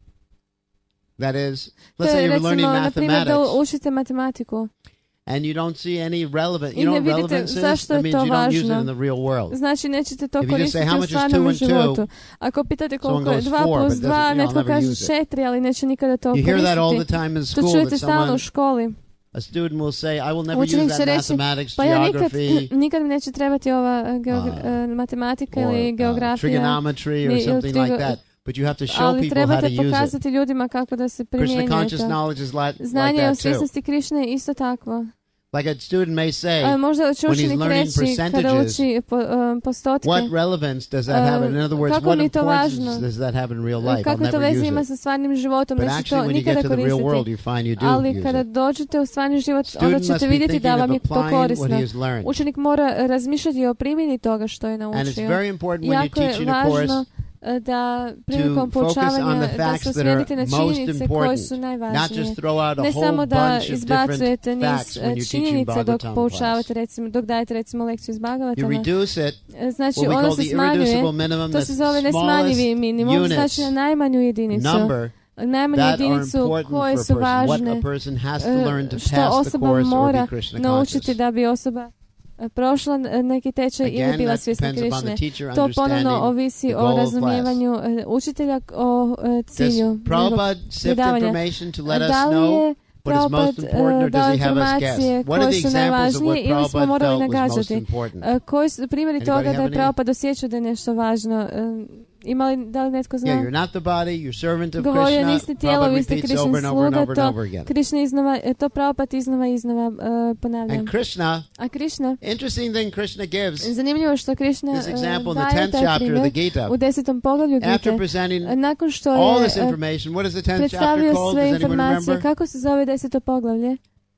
That is, To let's say je you're learning recimo, na primjer, da mathematics učite matematiku. and you don't see any relevant, I you know ne what vidite relevance is? zašto That je means to you don't use it važno. in the real world. Znači, nećete to If you just say, koristiti how u much is stvarnom two and two? životu. Ako pitate Someone koliko je goes dva four, plus but dva, doesn't- you know, netko I'll never kaže use it. četiri, ali neće nikada to You hear that all the koristiti. time in To school čujete that stalno u someone, školi. a student will say, I will never use Učenik that će reći, mathematics, pa ja nikad, geography, nikad mi neće trebati ova uh, geogra- uh, matematika or ili uh, geografija. trigonometry or ni- something trigo- like that. But you have to show Ali people how to trebate use it. pokazati ljudima kako da se Krishna primjenjuje conscious to. knowledge is like, like Znanje o that too. svjesnosti Krišne je isto takvo. Like a student may say, A možda će when he's učenik learning reći kada percentages, uči po, um, postotke, what relevance does that have? In other words, kako what mi je to importance važno? does that have in real life? I'll kakve to never veze use ima it. sa stvarnim životom, But neću actually, to when you get nikada to the real world, koristiti. you find you do Ali use kada it. dođete u stvarni život, onda Student must ćete be vidjeti thinking da of vam je to applying what korisno. he has learned. Učenik mora razmišljati o primjeni toga što je And it's naučio. very important when you're Jako je teaching a course važno uh, da prilikom to focus on poučavanja the da facts se that are usmjerite na most činjenice koje su important, not najvažnije. just throw out a Ne whole samo da bunch of different izbacujete niz facts when uh, you're teaching činjenica dok Bhagavatam class. poučavate, recimo, dok dajete recimo lekciju iz You Bhagavatama. reduce it, Znači, what we ono call se the smanjuje, irreducible minimum, to the se zove nesmanjivi minimum, smallest znači na units, najmanju jedinicu. number, Najmanju that are jedinicu important koje for a su person. What važne, a person has to uh, learn to što pass the osoba course or mora be Krishna naučiti conscious. da bi osoba uh, prošla uh, neki tečaj ili Again, bila that svjesna depends upon the Krišne. teacher To ponovno understanding ovisi the o goal of razumijevanju uh, učitelja o uh, Does cilju. Prabhupada sift predavanja. information to let us Da li know je what is most Prabhupada important, or uh, does dao he have us guess? informacije What are koje the su examples of what najvažnije ili smo Prabhupada morali felt was most nagađati? important? Uh, koji su primjeri Anybody toga da have je any? Prabhupada osjećao da je nešto važno? Uh, ima li, da li netko zna? Yeah, you're not the body, you're servant of Govorio, Krishna. niste tijelo, Prabhupada vi ste repeats Krišin over and over and sluga, over and to over again. Krišna iznova, to Prabhupada iznova i iznova uh, ponavlja. And Krishna, A Krišna, interesting thing Krishna gives, zanimljivo što Krišna this example uh, in the daje tenth taj chapter of the primjer Gita. u desetom poglavlju After Gite. presenting Nakon što all je this uh, information, what is the tenth chapter predstavio called? sve Does anyone informacije, remember? kako se zove deseto poglavlje?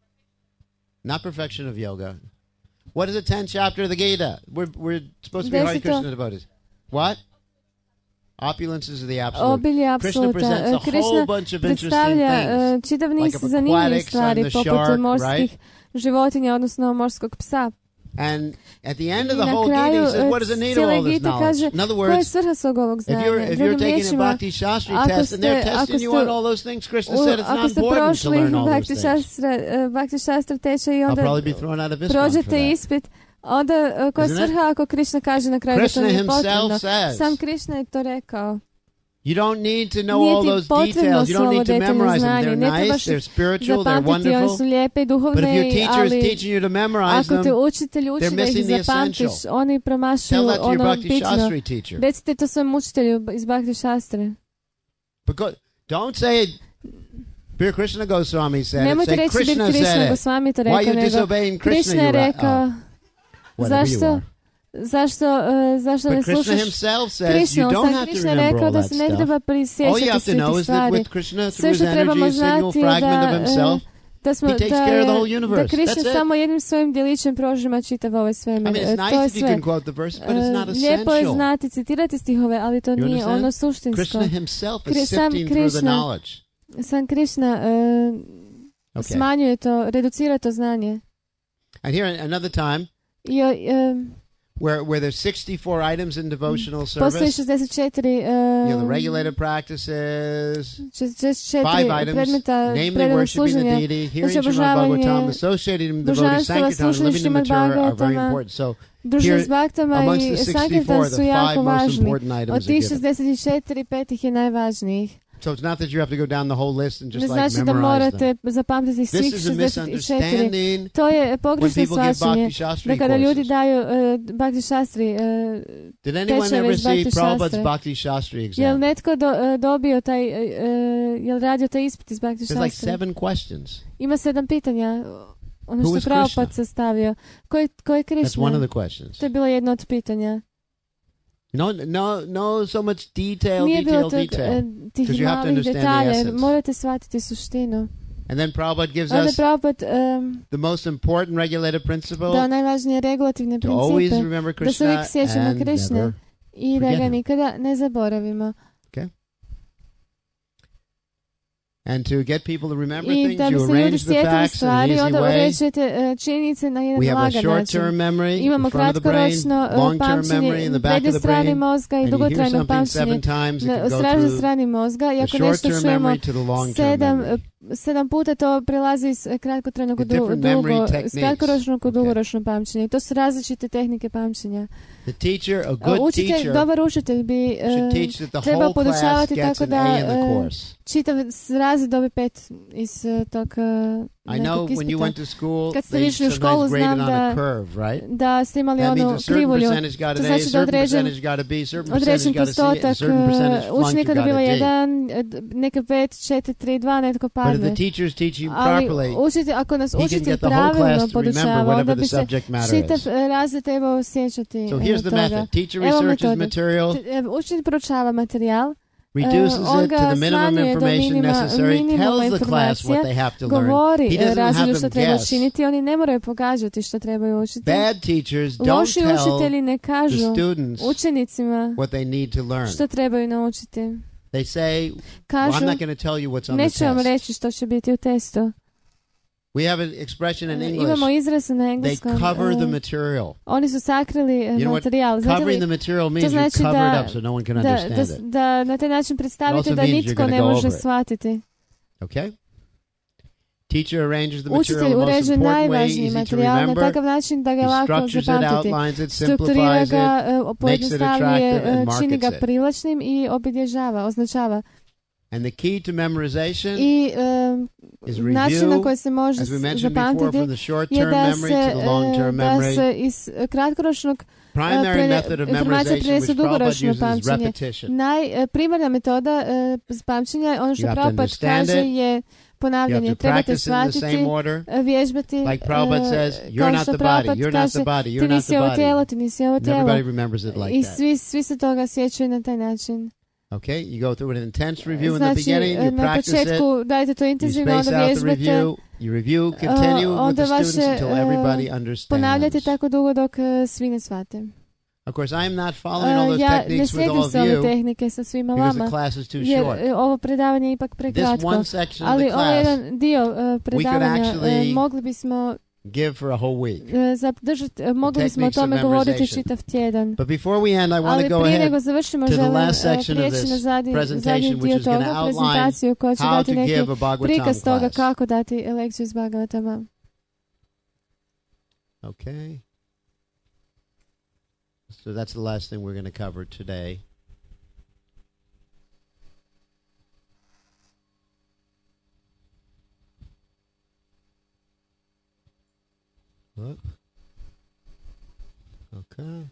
Not perfection of yoga. What is the tenth chapter of the Gita? We're, we're supposed to be Hare Deseto- Krishna devotees. What? Opulences of the absolute. Obilje Krishna apsoluta. presents a Uh, whole Krišna bunch of interesting predstavlja things. uh, čitav niz like zanimljivih aquatics stvari, and the poput shark, morskih right? životinja, odnosno morskog psa. And at the end of I the na whole Gita, kraju he says, uh, what is the need of cijele all this Gite knowledge? kaže In other koja je words, svrha svog ovog if znanja. you're, if you're Drugim taking a riječima, Bhakti Shastri ako test and they're ste- ako testing you ste- on all those things, Krishna u- said it's ako not ste important to prošli learn all Bhakti those things. Shastra, uh, Bhakti Shastra tečaj i I'll onda probably be thrown out of ISKCON for prođete that. ispit, onda uh, koja je Isn't it? svrha ako Krišna kaže na kraju da to Krishna nije himself potrebno. says, Sam Krišna je to rekao. you don't need to know Nije all ti those potrebno details. You svo don't ovo need to detaljno memorize them. znanje. They're Ne nice, trebaš they're spiritual, they're zapamtiti, oni wonderful. su lijepe i But if your duhovne, teacher is ali teaching you to memorize ako te them, učitelj uči they're da ih missing the zapamtiš, essential. oni tell promašuju that to your ono Bhakti bitno. Shastri teacher. Recite to svom učitelju iz Bhakti Shastre. Because don't say it. Bir Krishna Goswami said it. Nemojte Say reći Bir Krishna Krishna said it. Goswami to Why rekao, you nego disobeying Krishna? Krishna je You ra- rekao, oh, whatever you zašto, are. zašto, uh, zašto ne But Krishna slušaš himself says Krishna? you On don't sam have to Krishna remember rekao all da that se ne stuff. treba All you prisjećati have to svi know tih is that stvari. with Krishna, through Sve his što energy, trebamo a single znati je fragment of da uh, himself Da smo, He takes da, care of the whole universe. Da Krishna samo jednim svojim djelićem prožima čitav ovaj svemir. I mean, it's nice to je if you sve. can quote the verse, but it's not essential. Lijepo je znati, citirati stihove, ali to You nije understand? ono suštinsko. Krishna himself is Kri- sam sifting through the Krishna, knowledge. sam Krishna uh, Okay. smanjuje to, reducira to znanje. And here another time I, uh, where where there's sixty-four items in devotional postoji service. šezdeset četiri uh, You know, the regulated practices, šezdeset četiri five items, predmeta namely predanog worshiping the služenja, deity, znači hearing Srimad obožavanje Bhagavatam, associating the devotee božanstva, Sankirtan, and slušanje living in the Srimad Torah are very Bhagavatama, important. So druženje here, s baktama amongst i the Sankirtan sixty-four, su the jako five most važni. important Od items are tih given. šezdeset četiri, pet ih je najvažnijih. So it's not that you have to go down the whole list and just Ne like znači da memorize morate them. zapamtiti svih This is a šezdeset četiri. misunderstanding To je when pogrešno people give shvaćanje Bhakti Shastri da kada ljudi courses. daju uh, Bhakti Shastri uh, Did anyone tečajeve ever iz see Bhakti Prabhupada's Shastre. Bhakti Shastri Jel exam? netko do, uh, dobio taj, uh, jel radio taj ispit iz Bhakti There's like Shastre? seven questions. Ima sedam pitanja, ono Who što is Prabhupada Krishna? sastavio. Ko je, ko je That's one Krishna? of the questions. To je bilo jedno od pitanja. No, no, no, so much detail, Nije bilo detail, tog, detail. uh, tih Because you have to malih understand the detalja, jer essence. morate shvatiti suštinu. And then Prabhupada gives Onda us Prabhupada um, the most important regulated principle dao najvažnije regulativne to always principe remember da se uvijek Krishna sjećamo and Krišne never. i da forget ga him. nikada ne zaboravimo. And to get people to remember I things, da bi you se ljudi arrange the sjetili facts in an stvari, easy onda way. uređujete uh, činjenice na jedan We have a lagan način. short-term memory Imamo in front of the brain, kratkoročno uh, long-term memory in the pamćenje, back of prednje the strane brain, mozga i and you hear dugotrajno something pamćenje seven times, it na can go stražnoj through strani mozga. I the ako nešto short-term čujemo memory to the long-term sedam, memory. sedam puta, to prelazi iz kratkotrajnog u The different memory dugo, techniques. s kratkoročnog u Okay. dugoročno pamćenje. To su različite tehnike pamćenja. The teacher, a Uh, good Učitelj, teacher, dobar učitelj bi should uh, teach that the trebao whole class podučavati gets tako an da A in the uh, course. čitav razred dobi pet iz uh, tog uh, I know nekog when you ispita. went to school, Kad ste they išli u školu, sometimes grade znam it on da- a curve, right? Da ste imali That means onu a certain krivulju. percentage got To an A, znači a da certain određen, percentage got a B, a certain određen percentage got a C, a postotak certain percentage uh, učenika flunked got dobiva a D. jedan, eh, neka pet, četiri, tri, dva, netko But if the padne. teacher's teaching Ali properly, učitelj, ako nas he can učitelj get the whole pravilno class to remember podučava, onda whatever bi the se subject matter čitav is. eh, razred trebao sjećati So eh, here's the toga. method. Teacher Evo researches metode. material, T- eh, Učitelj proučava materijal, reduces Uh, on it to ga the minimum smanjuje do information minima- necessary, minimuma tells the class what informacija, they have to learn. govori He eh, doesn't razredu have što them treba guess. činiti, oni ne moraju pogađati što trebaju učiti. Bad teachers don't Loši tell učitelji ne the kažu students učenicima what they need to learn. što trebaju naučiti. They say, well, Kažu, I'm not going to tell you what's on the neću vam test. reći što će biti u testu. We have an expression in English. Imamo izraz na They engleskom. cover the eh, material. Oni su sakrili eh, You know what materijal. Znate Covering li the material means to znači you cover da- it up so no one can da, understand da, it. da na taj način predstavite also da means you're nitko gonna ne go može over it. shvatiti. Okay? Teacher arranges the Učitelj material the most uređuje important way, najvažniji easy to materijal na remember. takav način da ga He lako structures it, zapamtiti. outlines it, Strukturira simplifies ga, it. eh, pojednostavljuje, attractive and eh, čini ga markets it. privlačnim i obilježava, označava. And the key to memorization I eh, is način na review, koji se može as we mentioned before, zapamtiti from the je short-term da memory se, to the long-term eh, da memory. se iz kratkoročnog Primary prene- method of informacija memorization, prenese which Prabhupada dugoročno uses, is pamćenje. repetition. Naj, eh, primarna metoda eh, pamćenja, ono što You have to Prabhupada understand kaže it. je You have ponavljanje. to Trebate practice in the shvatiti, same order. eh, vježbati. Like Prabhupada eh, says, kao you're not što the body, Prabhupada you're not the kaže, body, ti you're not nisi the ovo body. tijelo, ti nisi ovo And tijelo. everybody remembers it like I that. svi, svi se toga sjećaju na taj način. Okay, you go through an intense review in the Znači, beginning, eh, you na practice it, početku dajte to you intenzivno, space onda out the vježbate, review, you review, continue with onda the students vaše, until eh, everybody understands. ponavljate tako dugo dok eh, svi ne shvate. Of course, I am not following all Uh, those ja ne techniques with slijedim all of se ove you tehnike sa svima because the vama, class is too jer short. e, ovo predavanje je ipak This prekratko. one section of Ali the ovaj class jedan dio uh, predavanja actually uh, mogli bismo give for a whole week. uh, zadržati, uh, mogli bismo o techniques of tome govoriti memorization. čitav tjedan. But before we end, I want Ali to go prije ahead nego završimo, to the želim last uh, section of prijeći na this zadnji, presentation, zadnji which dio is gonna toga, outline prezentaciju koja će how dati to neki give a Bhagavatam prikaz toga class. kako dati lekciju iz Bhagavatama. Okay. So that's the last thing we're going to cover today. What? Okay.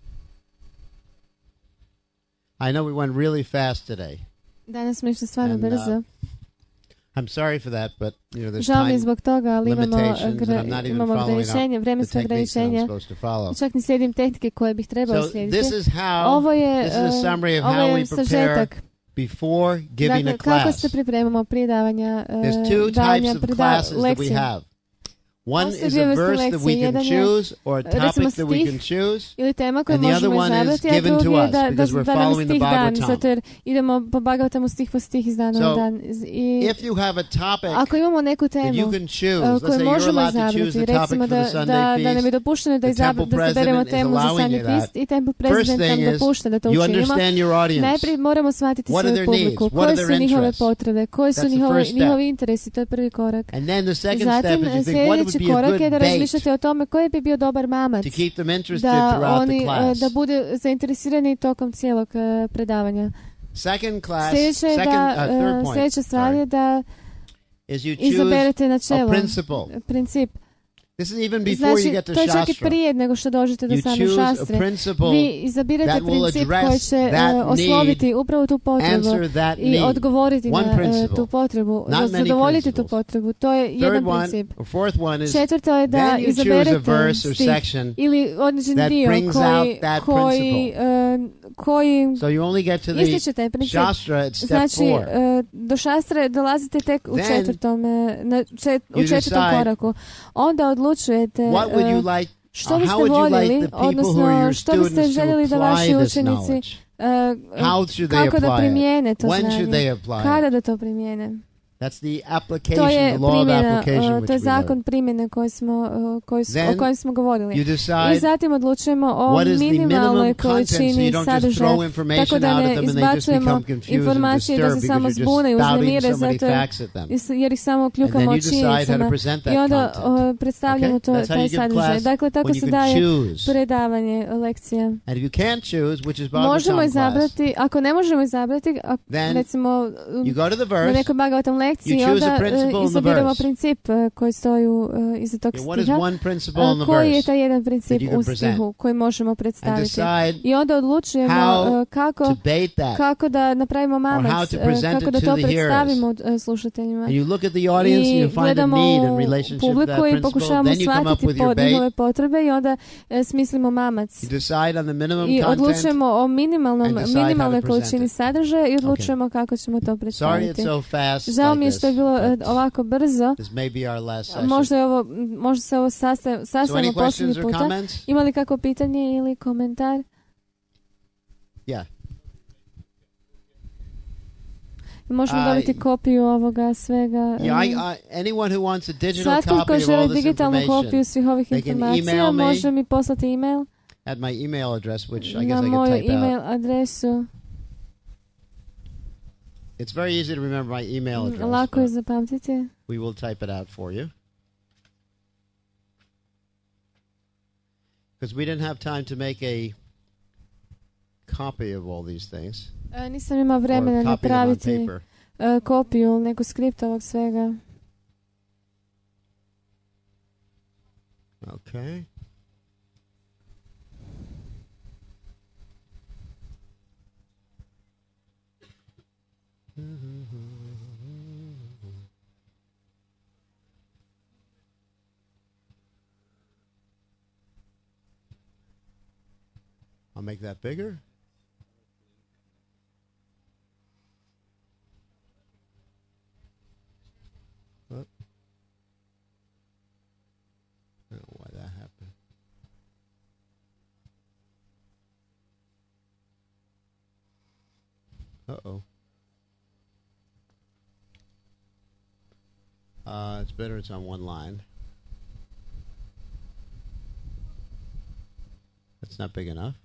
I know we went really fast today. Danas smo išli stvarno And, uh, brzo. I'm sorry for that, but you know there's Žao mi je time zbog toga, ali imamo, limitations, and gra- I'm not even imamo following ograničenje, up the vremensko techniques that I'm ograničenje. supposed to follow. Čak ni slijedim tehnike koje bih trebao So slijediti. this is how Ovo je, this is a uh, summary of ovo how je we prepare sažetak before giving dakle, a class. Kako se pripremamo prije davanja, uh, There's two davanja types of preda- classes that we lekcije. have. One Postoje is dvije a vrste verse that lekcije. we can Jedan je, choose or a recimo, topic that we stih can choose. ili tema koju And the other možemo one is izabrati, a given to drugi je us da, da, because we're da nam je following the stih dan, Bhagavatam. zato jer idemo po Bhagavatamu stih po stih iz dana So, u dan. I If you have a topic ako imamo neku that you temu can choose, uh, let's koju say you're možemo allowed to choose izabrati, the topic recimo for the da, Sunday da, da nam je feast, dopušteno da, the izabra, temple da izaberemo president is temu za allowing Sunday you that. feast i temple First president nam thing is, dopušta da to you učinimo. understand your audience. Najprije moramo shvatiti What are svoju their publiku, needs? What koje are su their njihove interests? potrebe, koji su That's the njihovi, first step. njihovi interesi, to je prvi korak. And then the second step Zatim, is you think, what would sljedeći be a korak good je da bait razmišljate o tome koji bi bio dobar mamac to keep them interested da throughout oni the uh, class. da bude zainteresirani tokom cijelog uh, predavanja. Second class, Sljedeće je second, da, uh, third uh, point, sljedeća stvar sorry, je da is you izaberete choose a načelo, principle. princip. This is even before you Znači, get to to je čak i Shastra. prije nego što dođete do You same choose a šastre. principle Vi izabirate that will princip address koji će that uh, osloviti need, upravo tu potrebu answer that i need. odgovoriti One na uh, principle, tu potrebu, not da many zadovoljiti tu principles. potrebu. To je Third jedan one, princip. or fourth one is Četvrto je da then you choose a izaberete verse or stih section ili određen that dio brings koji, out that koji, uh, koji so you only get to ističe the taj princip. Shastra at step Znači, four. uh, do šastre dolazite tek u Then četvrtom, uh, na čet, u you četvrtom decide koraku. Onda odlučujete what would you uh, like, što or biste how would you like voljeli, the people who are odnosno your što biste students to željeli da vaši apply this učenici knowledge? uh, How should they kako da apply primijene it? to When should they znanje, apply kada it? da to primijene. That's the To application, je the law of primjena, application uh, which to je we zakon learned. primjene koji smo, uh, koji, s- Then o kojem smo govorili. You I decide zatim odlučujemo o what is the minimalnoj minimum content, so količini you don't just sadržaja, throw tako information da out ne at them and they just izbacujemo become confused and informacije da disturbed se because samo you're zbune i just spouting uznemire so many zato jer, facts at them. jer ih samo And then kljukamo you decide how to činjenicama present that i onda content. uh, predstavljamo Okay? to, That's how taj you give sadržaj. class Dakle, tako when se you can daje choose. predavanje lekcija. And if you can't choose, which is Možemo Bhagavatam class, izabrati, ako ne možemo izabrati, ako, Then recimo you go to the na verse, nekoj Bhagavatam lekciji, you choose a onda principle uh, in the izabiramo verse. princip uh, koji stoji uh, iza tog okay, what is stiha. one principle Uh, in the koji je verse taj jedan princip you can u present? stihu koji možemo and predstaviti. decide I onda odlučujemo how uh, kako, to bait that. kako da napravimo how mamac, to uh, present kako it da to to the predstavimo uh, slušateljima. And you look at the audience and I you find a gledamo need in relationship to that publiku i principle, pokušavamo then you come up shvatiti with your po bait. njihove potrebe i onda uh, smislimo mamac. You decide on the minimum I content. odlučujemo o minimalnom, and decide how to minimalnoj present količini it. sadržaja i odlučujemo Okay. kako ćemo to Sorry it's predstaviti. so fast. Žao like mi je this, što je bilo uh, but ovako brzo. this may be our last session. Možda, je ovo, možda se ovo sastav, so any sastavimo posljednji questions or puta. comments? Ima li kako pitanje ili komentar? Yeah. Možemo Uh, dobiti kopiju ovoga svega. Yeah, I, um, I, anyone who wants a digital Svatko copy ko of all želi this digitalnu information kopiju svih ovih they can informacija, email me može mi poslati e-mail at my email address, which I guess na I moju can type e-mail out. adresu. It's very easy to remember my email address. Lako je but zapamtiti. we will type it out for you. Because we didn't have time to make a copy of all these things. E, nisam imao Or vremena copy them on napraviti paper. e, kopiju, neku skript ovog svega. Okay. I'll make that bigger. What? I don't know why that happened. Uh-oh. Uh, it's better it's on one line. That's not big enough.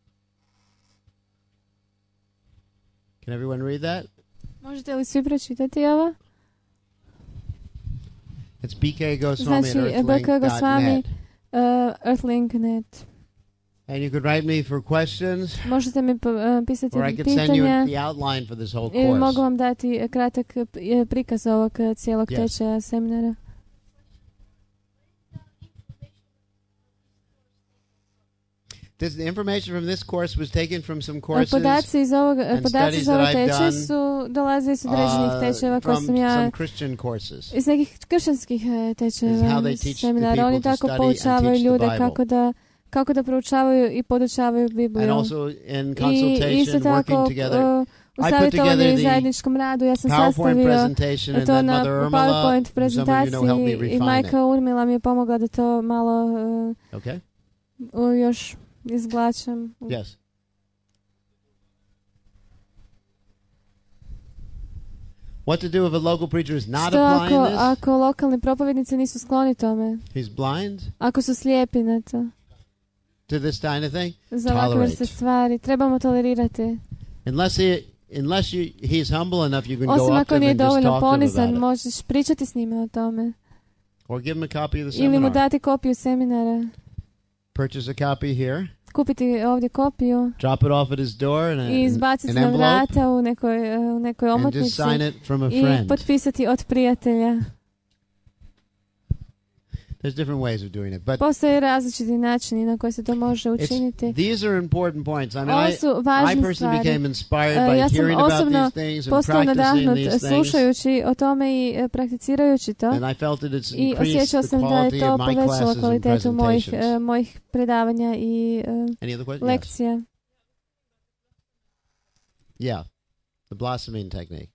Can everyone read that? Možete li svi pročitati ovo? It's B K Goswami Znači, at B K earthlink dot Goswami, net. uh, earthlink dot net. And you could write me for questions, Možete mi po, uh, pisati or I could send you pitanja the outline for this whole ili mogu course. vam dati uh, kratak uh, prikaz ovog uh, cijelog Yes. tečaja seminara. This, the information from this course was taken from some Uh, courses Podaci iz ovog, uh, and podaci studies za ovaj that I've tečaj done, su dolaze iz određenih uh, tečajeva koje from sam ja some Christian courses. iz nekih kršćanskih uh, Is how tečajeva they iz teach the seminara. people Oni to tako study and poučavaju teach the ljude Bible. kako da kako da proučavaju i podučavaju And Bibliju. also in I isto consultation, tako working together. uh, u savjetovanju i zajedničkom radu. Ja sam sastavio to na PowerPoint prezentaciji i majka Urmila mi je pomogla da to malo uh, okay. uh, još izglačam. Yes. What to do if a local preacher is not Što applying ako, this? ako lokalni propovjednici nisu skloni tome? He's blind? Ako su slijepi na to? To this kind of thing? Za ovakve vrste stvari. Trebamo tolerirati. Unless he, unless you, he's humble enough, you can Osim go up to ako him nije and just dovoljno talk to him ponizan, about it. možeš pričati s njima o tome. Or give him a copy of the Ili mu seminar. dati kopiju seminara. Purchase a copy here. Kupiti ovdje kopiju. Drop it off at his door in a, I izbaciti an na envelope. vrata u nekoj, u nekoj And omotnici. just sign it from a I friend. potpisati od prijatelja. There's different ways of doing it, but postoje različiti načini na koji se to može učiniti. These are important points. I mean, Ovo I, su važne I personally stvari. became inspired Uh, by ja sam hearing about osobno these things and postao practicing nadahnut these things. slušajući o tome i uh, prakticirajući to. And I felt that it's I increased osjećao the sam da je quality to of my povećalo classes and kvalitetu mojih, presentations. uh, mojih predavanja i uh, Any other questions? lekcija. Yes. Yeah, the blossoming technique.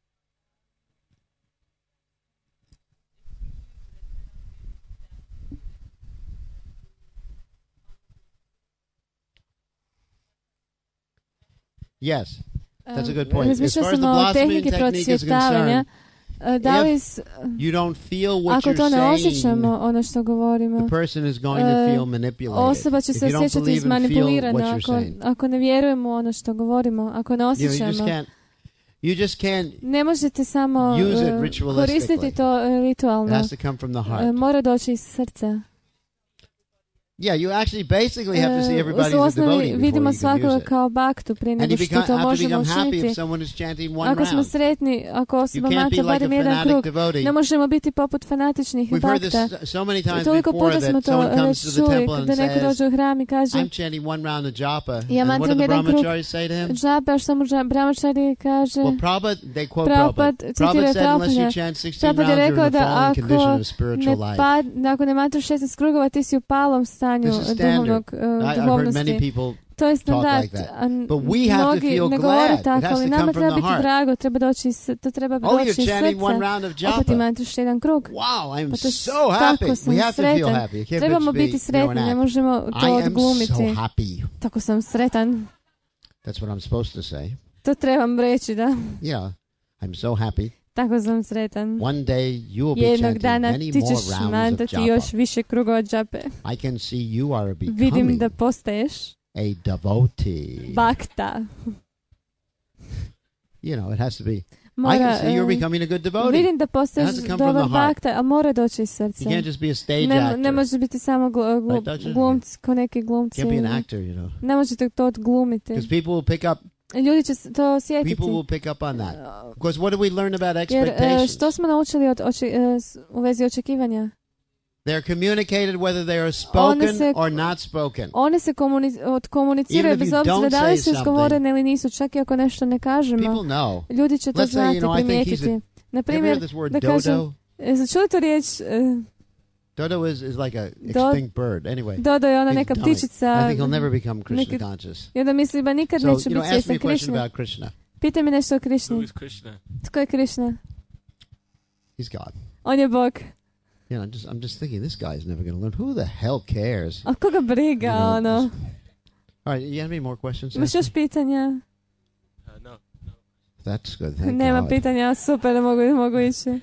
Yes, that's a good point. As Razmišljao far as the sam o blossoming tehniki technique is procvjetavanja. concerned, Da li s, you don't feel what ako you're to ne saying, osjećamo ono što govorimo, the person is going to feel manipulated. osoba će se If you don't osjećati believe and feel izmanipulirana what you're ako, saying. ako ne vjerujemo ono što govorimo, ako ne You know, you osjećamo. just can't, you just can't Ne možete samo use it uh, ritualistically. koristiti to uh, It ritualno. has to come from the Uh, heart. mora doći iz srca. Yeah, you actually basically have to see Uh, everybody u as a osnovi devotee before vidimo you can svakoga use it. kao baktu prije And nego you što become, to have to možemo become happy if učiniti. someone is chanting one Ako smo round. sretni, ako You osoba can't be mata like a barem jedan fanatic krug, devotee. ne možemo biti poput fanatičnih We've heard this bakta. so many times Toliko before puta smo that to someone comes to već the čuli, temple and da neko says, dođe u hram i kaže, I'm chanting one round of japa. ja And what do mantam the jedan krug brahmacharis say to him? džabe, a što mu dža- brahmačari kaže? Well, Prabhupada, they quote Prabhupada, Prabhupada. citira Prabhupada said, unless you Prabhupada. chant sixteen Prabhupada je rounds, you're rekao in the da fallen ako condition of ne spiritual life. pad, da ako ne mantraš šesnaest krugova, ti si u palom stanju This is standard. duhovnog, uh, I, I've heard duhovnosti. many people To je talk standard, like that. a But we have to mnogi feel ne glad. govore It tako, has ali to nama come treba from the biti heart. drago, treba doći, iz- to treba Oh, doći you're iz chanting one srca. round of Opet ti japa. mantraš jedan krug. Wow, I'm Pa to so tako happy. sam We have to feel sretan. happy. It can't Trebamo just be, biti you know, sretni, an ne act. možemo to I am odglumiti. so happy. Tako sam sretan. That's what I'm supposed to say. To trebam reći, da. Yeah, I'm so happy. Tako sam sretan. One day you will be Jednog chanting dana many ti more ćeš rounds of mantrati japa. još više krugova džape. I can see you are Vidim becoming da postaješ a devotee. bakta. You know, it has to be. I Mora, can see you're uh, becoming a good devotee. vidim da postaješ It has to come from dobar the heart. bakta, a mora doći iz srca. You can't just be a stage Ne, actor. ne može biti samo glu, glu, Right, don't you? glumci, ko neki glumci. You can't be an actor, you know. Ne možete to odglumiti. Because people will pick up. Ljudi će s- to osjetiti. People will pick up on that. Because what do we learn about Jer uh, expectations? što smo naučili od, oči, uh, s- u vezi očekivanja? They're communicated whether they are spoken se- or not spoken. One se komuni, odkomuniciraju Even if bez you obzira don't da li say su something, izgovorene ili nisu, čak i ako nešto ne kažemo. People know. Ljudi će to Let's say, znati, you know, I think he's primijetiti. a- Na Have you heard primjer, this word da kažem, dodo? jeste čuli tu riječ? uh, Dodo is, is like a Do- extinct bird. Anyway. Dodo je ona He's neka dummy. ptičica. I think he'll never become Krishna neki- conscious. I onda misli, ba nikad So, neću you know, biti ask me svjestan a question Krišne. about Krishna. Pitaj mi nešto o Who Krišni. is Krishna? Tko je Krišna? He's God. On je Bog. You know, just, I'm just thinking, this guy's never going to learn. Who the hell cares? A koga briga, You know, ono? All right, you have any more questions? Imaš još pitanja? Uh, no, no. That's good. Thank Nema God. pitanja, super, mogu, mogu ići.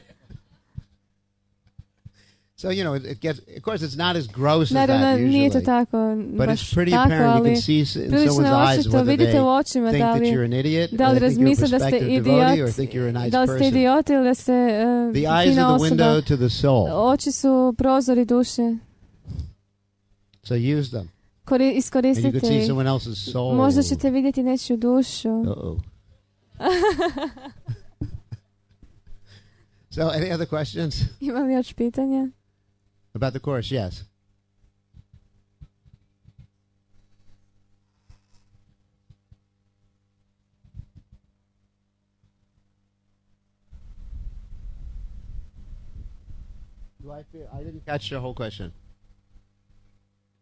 So, you know, it, it gets, of course, it's not as gross as Naravno, that nije to usually. tako, But baš it's pretty tako, apparent. You ali can see s- in prilično someone's eyes očito, whether vidite they u očima think da that li, you're an idiot, da or li they think you're a razmisle da ste prospective devotee, or idiot, think you're a nice da li ste person. idiot ili da ste uh, The eyes fina are the window osoba. to the soul. Oči su prozori duše. So use them. Kori, And you iskoristite could see ih. someone else's soul. Možda ćete vidjeti nečiju dušu. Uh-oh. So, any other questions Ima li još pitanja? about the course? Yes. Do I feel I didn't catch your whole question.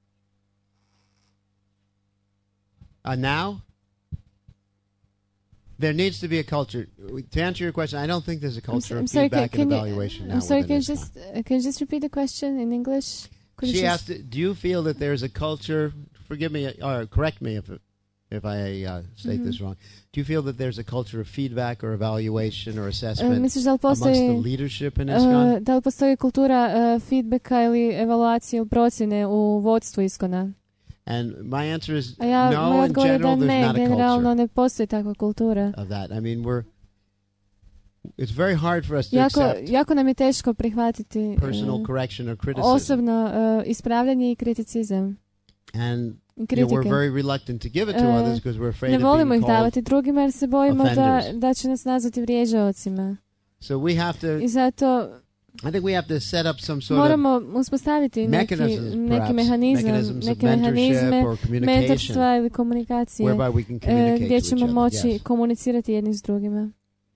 Uh, now? There needs to be a culture. To answer your question, I don't think there's a culture I'm of sorry, feedback can, and can evaluation you, now. I'm sorry, can you ISKCON. just uh, can you just repeat the question in English? Could She you asked, do you feel that there's a culture, forgive me, or correct me if if I uh, state mm-hmm. this wrong, do you feel that there's a culture of feedback or evaluation or assessment uh, misliš, da li postoji, amongst the leadership in ISKCON? Uh, da li postoji kultura uh, feedbacka ili evaluacije ili procjene u vodstvu ISKCON-a? And my answer is ja, no, in general, ne, there's not a generalno ne postoji takva kultura. Of that. I mean, we're, it's very hard for us to jako, accept jako nam je teško prihvatiti personal uh, correction or criticism. Osobno uh, ispravljanje i kriticizam. And you know, we're very reluctant to give it to uh, others because we're afraid ne of being volimo ih called davati drugima jer se bojimo da, offenders. da će nas nazvati vrijeđaocima. So we have to, I zato I think we have to set up some sort moramo of uspostaviti neki, neki mehanizam, neke mehanizme mentorstva ili komunikacije uh, gdje ćemo moći yes. komunicirati jedni s drugima.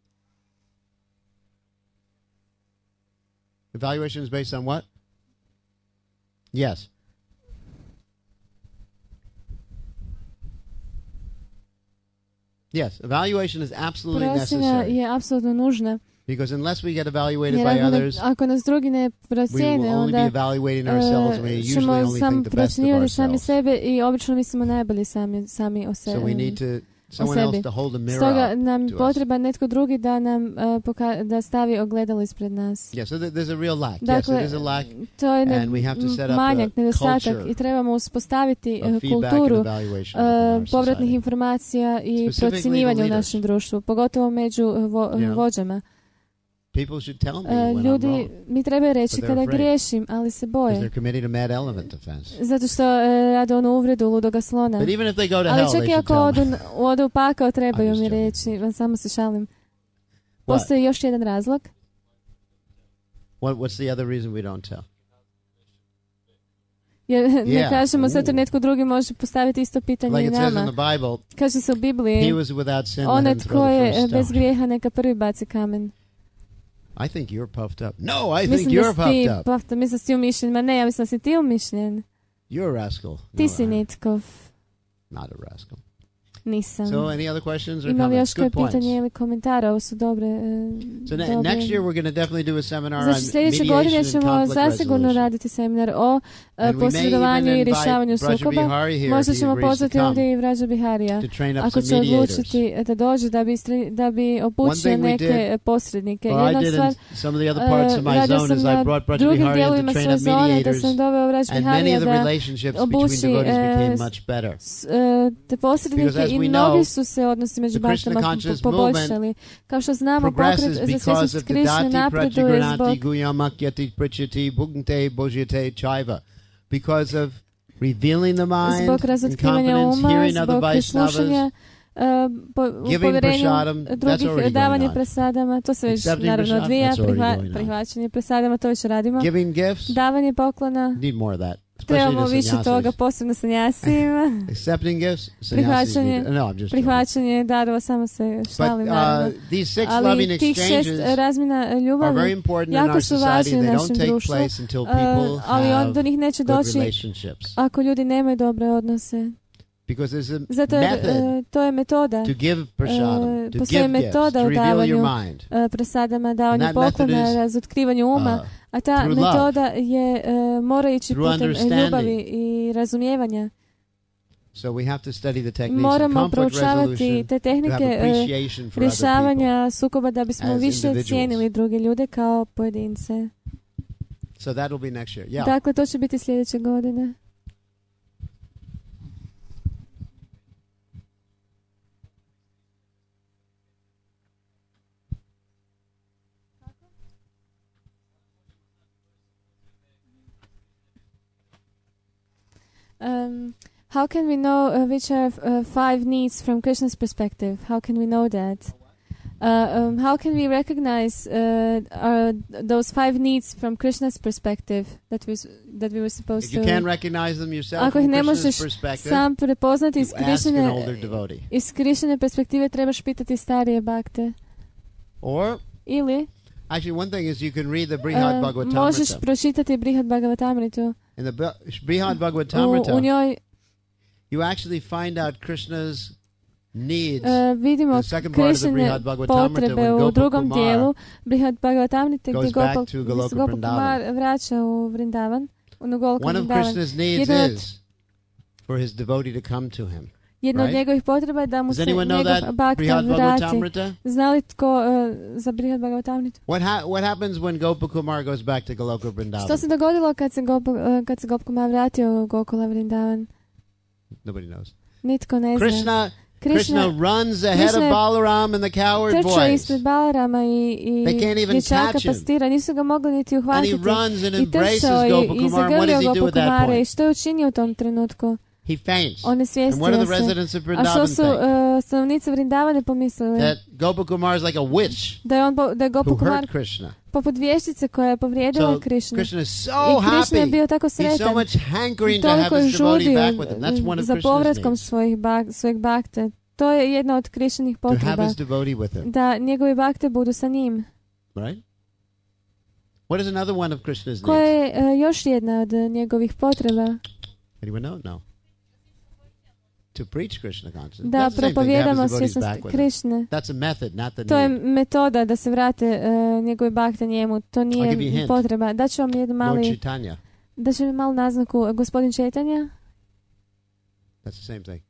Evaluation is based on what? Yes. Yes, evaluation is absolutely Procjena necessary. je apsolutno nužna. Because unless we get evaluated by others, ako nas drugi ne procjene, onda uh, ćemo sam procjenjivati sami sebe i obično mislimo najbolje sami, sami o, se, so we need to, o sebi. Stoga nam potreban netko drugi da nam uh, poka- da stavi ogledalo ispred nas. Yeah, so there's a real lack. Dakle, yes, it is a lack, to je and we have to set up manjak, a nedostatak i trebamo uspostaviti uh, kulturu uh, povratnih informacija i procjenjivanja u našem društvu, pogotovo među vo- yeah. vođama. People should tell me when uh, ljudi I'm wrong, mi treba reći kada griješim, ali se boje. Zato što uh, rade onu uvredu ludoga slona. But even if they go to ali hell, čak i ako odu, odu u pakao, trebaju mi reći. Samo se šalim. Postoji What? još jedan razlog. What, what's the other reason we don't tell? Jer yeah. ne kažemo zato netko drugi može postaviti isto pitanje like i nama. Bible, kaže se u Bibliji, onaj tko je bez grijeha neka prvi baci kamen. I think you're puffed up. No, I think you're puffed up. Puffed up. Mislim da si umišljen. Ma ne, ja mislim da si ti umišljen. You're a rascal. Ti no, si nitkov. Not a rascal. Nisam. So, any other questions or Ima li comments? još koje pitanje ili komentara? Ovo su dobre. Uh, so, ne, next year we're going to definitely do a seminar znači, on sljedeće godine ćemo zasigurno raditi seminar o uh, posredovanju i rješavanju sukoba. Možda ćemo pozvati ovdje i Vrađa Biharija. Ako će odlučiti da dođe da bi, istri, da bi obučio neke did, posrednike. Jedna stvar, uh, radio sam na drugim dijelovima svoje zone da sam doveo Vrađa Biharija da obuči uh, te posrednike i mnogi su se odnosi među baštama poboljšali. Kao što znamo, pokret za svjesnost Krišne napreduje zbog zbog razotkrivanja uma, zbog slušanja Uh, po, u povjerenju drugih, davanje prasadama, to se već naravno odvija, prihva, prihvaćanje prasadama, to već radimo. Davanje poklona, trebamo više toga, posebno sanjasima. Prihvaćanje, prihvaćanje darova, samo se šalim, naravno. Ali tih šest razmjena ljubavi jako su važni u našem društvu, uh, ali on do njih neće doći ako ljudi nemaju dobre odnose. Because there's a Zato jer, uh, to je metoda. To give prasadam, to postoje give metoda gifts, u davanju uh, prasadama, davanju poklona, razotkrivanju uma, uh, a ta metoda je uh, mora ići putem ljubavi i razumijevanja. So we have to study the techniques moramo proučavati te tehnike uh, rješavanja sukoba da bismo više cijenili druge ljude kao pojedince. So that will be next year. Yeah. Dakle, to će biti sljedeće godine. Um, how can we know uh, which are uh, five needs from Krishna's perspective? How can we know that? Uh, um, how can we recognize uh, our, those five needs from Krishna's perspective that we that we were supposed to? If you can't recognize them yourself Ako from ne Krishna's možeš perspective, sam prepoznati iz Krishne, devotee. iz Krishne perspektive trebaš pitati starije bakte. Or ili actually, one thing is you can read the Brihad uh, Bhagavatamrita. Možeš pročitati Brihad Bhagavatamritu. In the Brihad Bhagavatamrita, u, u njoj you actually find out Krishna's uh, vidimo Krišnine potrebe u drugom dijelu Brihad Bhagavatamrita gdje Gopal, gdje se Gopal Kumar vraća u Vrindavan, u Golok Vrindavan. Jedno od, for his devotee to come to him. Jedno right? od njegovih potreba je da mu se njegov bhakta vrati. Zna li tko uh, za Brihad Bhagavatamrita? What, ha what happens when Gopakumar goes back to Goloka Vrindavan? Što se dogodilo kad se Gopal, uh, kad se Gopakumar vratio u Gokula Vrindavan? Nobody knows. Nitko ne zna. Krishna, Krishna runs ahead Krishna of Balaram and the coward boys. Trče ispred Balarama i, i dječaka pastira. Nisu ga mogli niti uhvatiti. And he runs and I trčao i, i zagrlio Gopakumara. I što je učinio u tom trenutku? He faints. On je svijestio se. A što su uh, stanovnici Vrindavane pomislili? That Gopakumar is like a witch da je, on, da je Gopakumar poput vještice koja je povrijedila so, Krishnu. Krishna is so I Krishna je bio tako sretan. He's so much hankering to have his devotee back with him. That's one of za povratkom svojih bak, svojeg bakte. To je jedna od Krishnih potreba. Da njegovi bakte budu sa njim. Right? What is another one of Krishna's needs? Koja je uh, još jedna od njegovih potreba? Anyone know? No. To preach Krishna consciousness. Da propovijedamo svjesnost Krishne. That's a method, not the to je metoda da se vrate uh, njegove bakte njemu. To nije potreba. Daću vam jednu mali... Daću vam malu naznaku. Uh, gospodin Chaitanya? That's the same thing.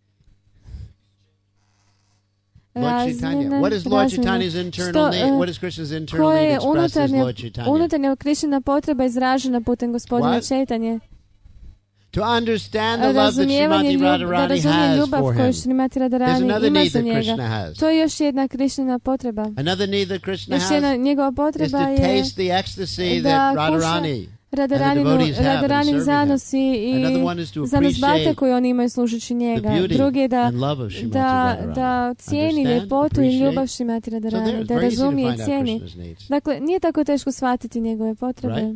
Lord Chaitanya. What is Lord Chaitanya's internal need? What is Krishna's internal need expressed as Lord Chaitanya? Unutarnja Krishna potreba izražena putem gospodina Chaitanya. To understand the love that Srimati Radharani has for him. There's another need that Krishna has. To je još jedna Krishnina potreba. Another need that Krishna has is to taste the ecstasy that Radharani and the devotees have in serving him. Another one is to appreciate koju oni imaju služeći njega. Drugi je da, da, da cijeni ljepotu i ljubav Srimati Radharani. Da razumije i cijeni. Dakle, nije tako teško shvatiti njegove potrebe. Right?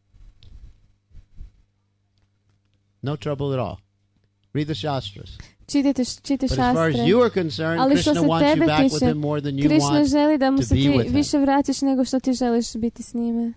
No trouble at all. Read the Shastras. Čitajte, čitajte šastre. But as far as you are concerned, ali Krishna wants you back with him more than you Krishna want želi da mu to se be ti with him. više vratiš nego što ti želiš biti s njime.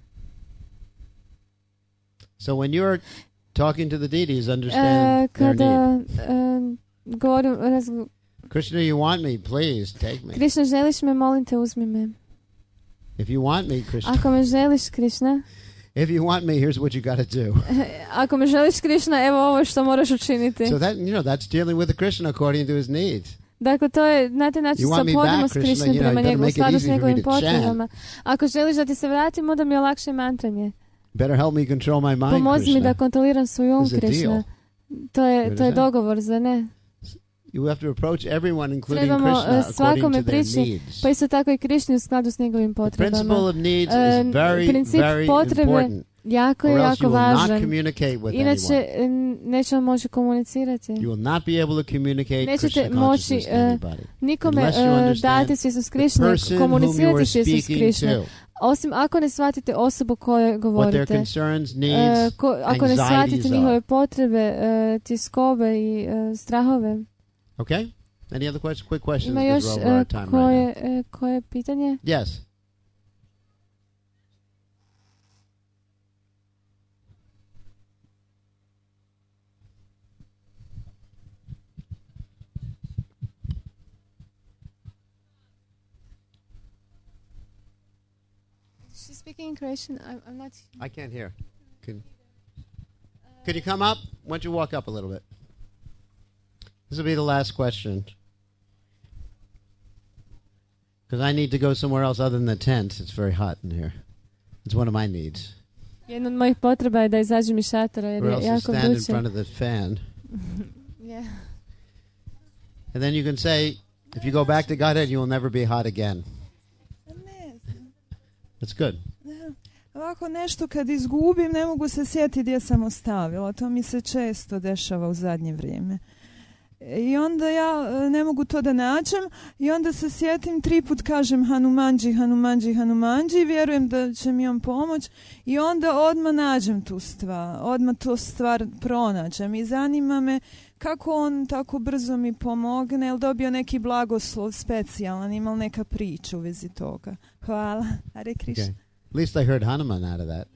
So when you're talking to the deities, understand uh, kada, their need. Uh, govorim, razgo... Krishna, you want me, please, take me. Krishna, želiš me, molim te, uzmi me. If you want me, Krishna. Ako me želiš, Krishna. If you want me, here's what you got to do. Ako me želiš, Krishna, evo ovo što moraš učiniti. So that, you know, that's dealing with the Krishna according to his needs. Dakle, to je, na taj način se ophodimo s Krishnom prema njegovom, u skladu s njegovim potrebama. Ako želiš da ti se vratim, onda mi olakšaj mantranje. Better help me control my mind, Pomozi mi da kontroliram svoj um, Krishna. To je, to je dogovor, za ne? You have to approach everyone, including Krishna, according to their needs. Pa isto tako i Krishna u skladu s njegovim potrebama. The principle of needs is very, very important. Jako je, jako važan. Inače, nećemo moći komunicirati. You will not be able to communicate Nećete moći uh, nikome uh, dati svjesnost Krishne, komunicirati svjesnost Krishne. Osim ako ne shvatite osobu kojoj govorite. Uh, ko, ako ne shvatite njihove potrebe, uh, tiskobe i uh, strahove. Okay? Any other questions? Quick questions. Ima još uh, koje, uh, koje pitanje? Yes. She's speaking in Croatian. I'm, I'm not. I can't hear. Can, could you come up? Why don't you walk up a little bit? This will be the last question. Because I need to go somewhere else other than the tent. It's very hot in here. It's one of my needs. Jedna od mojih potreba je da izađem iz šatora jer je jako stand vruće. In front of the fan. Yeah. And then you can say, if you go back to Godhead, you will never be hot again. That's good. Ovako nešto kad izgubim, ne mogu se sjetiti gdje sam ostavila. To mi se često dešava u zadnje vrijeme. I onda ja ne mogu to da nađem i onda se sjetim, tri put kažem Hanumanji, Hanumanji, Hanumanji, vjerujem da će mi on pomoć i onda odmah nađem tu stvar, odmah tu stvar pronađem i zanima me kako on tako brzo mi pomogne, je li dobio neki blagoslov specijalan, ima li neka priča u vezi toga. Hvala. Hare Krishna. Okay. At least I heard Hanuman out of that. Yeah.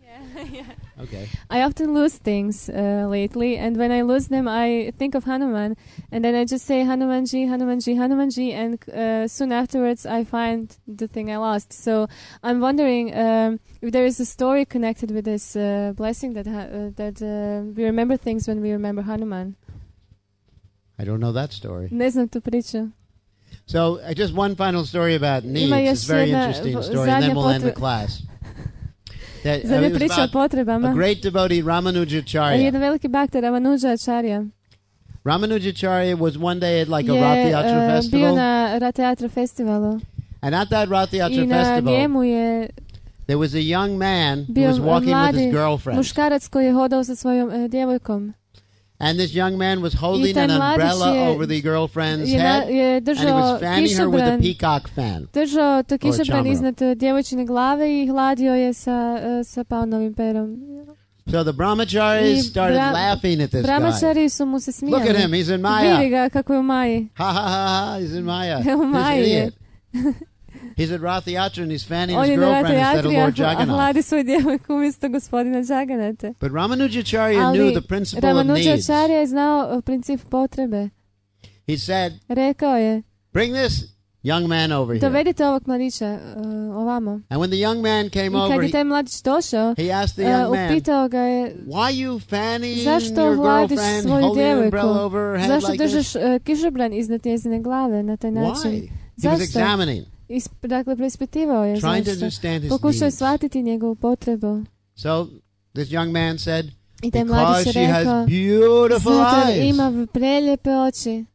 yeah. Okay. I often lose things uh, lately, and when I lose them, I think of Hanuman, and then I just say Hanumanji, Hanumanji, Hanumanji, and uh, soon afterwards I find the thing I lost. So I'm wondering um, if there is a story connected with this uh, blessing that ha- uh, that uh, we remember things when we remember Hanuman. I don't know that story. Ne znam tu priču. So uh, just one final story about needs. It's a very interesting story, and then we'll end the class. That, uh, Zadnja priča o potrebama. A great devotee, Ramanujacharya. Jedan veliki bhakta, Ramanujacharya. Ramanujacharya was one day at like a Rath Yatra uh, festival. Bio na Rath Yatra festivalu. And at that Rath Yatra I na festival, njemu je there was a young man who was walking with his girlfriend. Muškarac koji je hodao sa svojom uh, djevojkom. And this young man was holding an umbrella je, over the girlfriend's je, head, je and he was fanning her with a peacock fan. Držao to kišobran iznad djevojčine glave i hladio je sa, uh, sa paunovim perom. So the brahmacharis started bra- laughing at this brahmachari su mu se smijali. Look at him, he's in Maya. Vidi ga kako je u Maji. Ha ha ha ha, he's in Maya. U Maji je. He's at Rath Yatra and he's fanning his girlfriend instead of Lord Jagannath. A hladi svoju djevojku umjesto gospodina Jagannatha. But Ramanujacharya knew the principle of needs. Ramanujacharya je znao princip potrebe. He said, rekao je, bring this young man over here. Dovedite ovog mladića uh, ovamo. And when the young man came I over, kad je taj mladić došao, he asked the young uh, man, upitao ga je, why you fanning zašto your hladiš girlfriend, svoju holding an umbrella djevojku? over her head Zašto like držaš this? uh, kišobran iznad njezine glave na taj način? Why? Zašto? He was examining. Is, dakle, preispitivao je zašto. Pokušao je shvatiti njegovu potrebu. So this young man said, I taj mladić je rekao, zato ima prelijepe oči.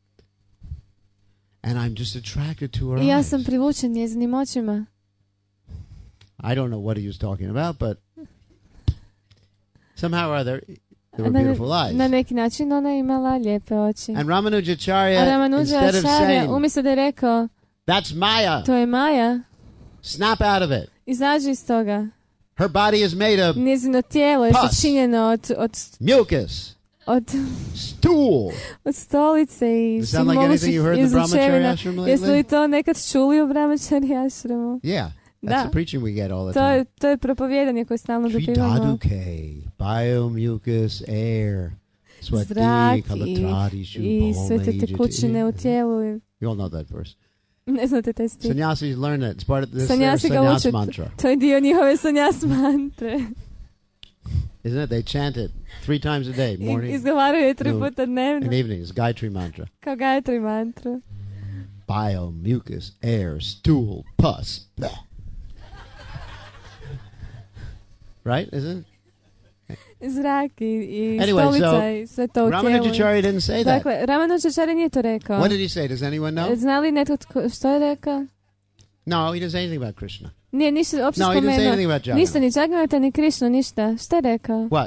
And I'm just attracted to her I ja eyes. sam privučen njezinim očima. I don't know what he was talking about, but somehow or other, they were beautiful eyes. Na neki način ona je imala lijepe oči. And Ramanujacharya, A Ramanujacharya, instead of saying, umjesto da je rekao, that's Maya, to je Maja, snap out of it. Izađi iz toga. Her body is made of njezino tijelo je sačinjeno od, od mucus, od stool. Od stolice i svih like mogućih izlučevina. Jesu li to nekad čuli u Brahmachari ashramu? Yeah, that's da. the preaching we get all the to time. Je, to je propovijedanje koje stalno dobivamo. Tridaduke, biomucus, air, zrak i, i sve te tekućine u tijelu. You all know that verse. Ne znate taj stih. Sannyasis learn it. It's part of this Sannyasi ga uče. mantra. To je dio njihove sannyas mantre. Isn't it? They chant it three times a day, morning, izgovaraju je tri puta dnevno. and evening. It's Gayatri mantra. Kao Gayatri mantra. Bio, mucus, air, stool, pus. Blah. Right? Isn't it? Zrak i, i anyway, stolica so i sve to u tijelu. Ramanujacharya didn't say that. Dakle, Ramanujacharya nije to rekao. What did he say? Does anyone know? Zna li netko tko, što je rekao? No, he didn't say anything about Krishna. Nije ništa uopće no, spomenuo. No, he didn't say anything about Jagannath. Ništa, ni Jagannatha, ni Krishna, ništa. Što je rekao? What?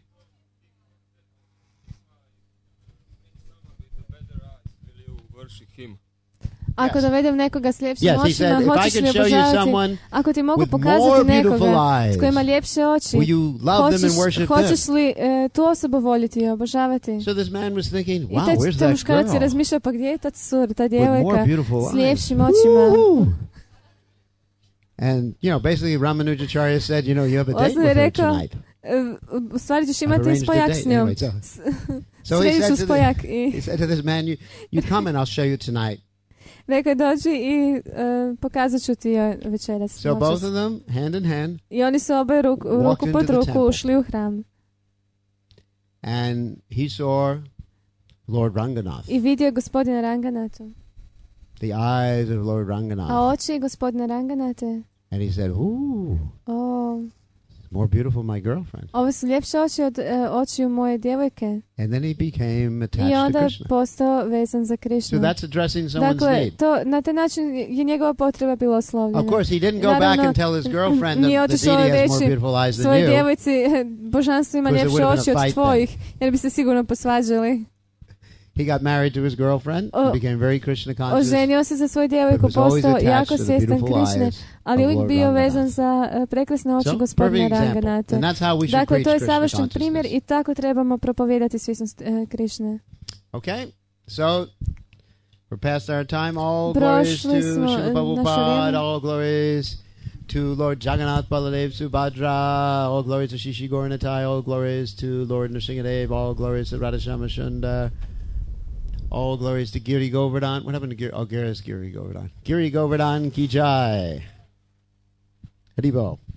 Ako dovedem nekoga s ljepšim yes, očima, said, hoćeš li obožavati? Ako ti mogu pokazati nekoga s kojima ljepše oči, hoćeš, hoćeš li uh, tu osobu voljeti i obožavati? So this man was thinking, wow, I taj, where's taj that muškarac girl? je razmišljao, pa gdje je ta cura, ta djevojka s ljepšim očima? Woo! And, you know, basically Ramanujacharya said, you know, you have a date with her tonight. U stvari ćeš imati spojak s njom. Središ u spojak. He said to this man, you, you come and I'll show you tonight. Rekao dođi i uh, pokazat ću ti večeras. So both of them, hand in hand, i oni su oboje ruku, ruku pod ruku ušli u hram. And he saw Lord Ranganath. I vidio gospodina Ranganatha. The eyes of Lord Ranganath. A oči gospodina Ranganatha. And he said, ooh, oh, more beautiful my girlfriend. Ovo su ljepše oči od uh, očiju moje djevojke. And then he became attached I onda to Krishna. Postao vezan za Krishnu. So that's addressing someone's dakle, need. To, na taj način je njegova potreba bila oslovljena. Of course, he didn't go Naravno, back and tell his girlfriend that the deity has more beautiful eyes than you. Svoje djevojci, božanstvo ima ljepše oči od tvojih, jer bi se sigurno posvađali. He got married to his girlfriend. O, he became very Krishna conscious. Oženio se za svoju djevojku, postao jako svjestan Krishne, ali uvijek bio vezan za uh, prekrasne oči so, gospodina Ranganatha. Dakle, to je savršen primjer i tako trebamo propovijedati svjesnost uh, Krishne. Okay, so we're past our time. All glories to Srila Prabhupada, all glories to Lord Jagannath Baladev Subhadra. All glories to Shishi Gauranatai. All glories to Lord Nrsingadev. All glories to Radhashama Shunda. All glories to Giri Govardhan. What happened to Giri? Oh, Giri is Giri Govardhan. Giri Govardhan Ki Jai. Haribol.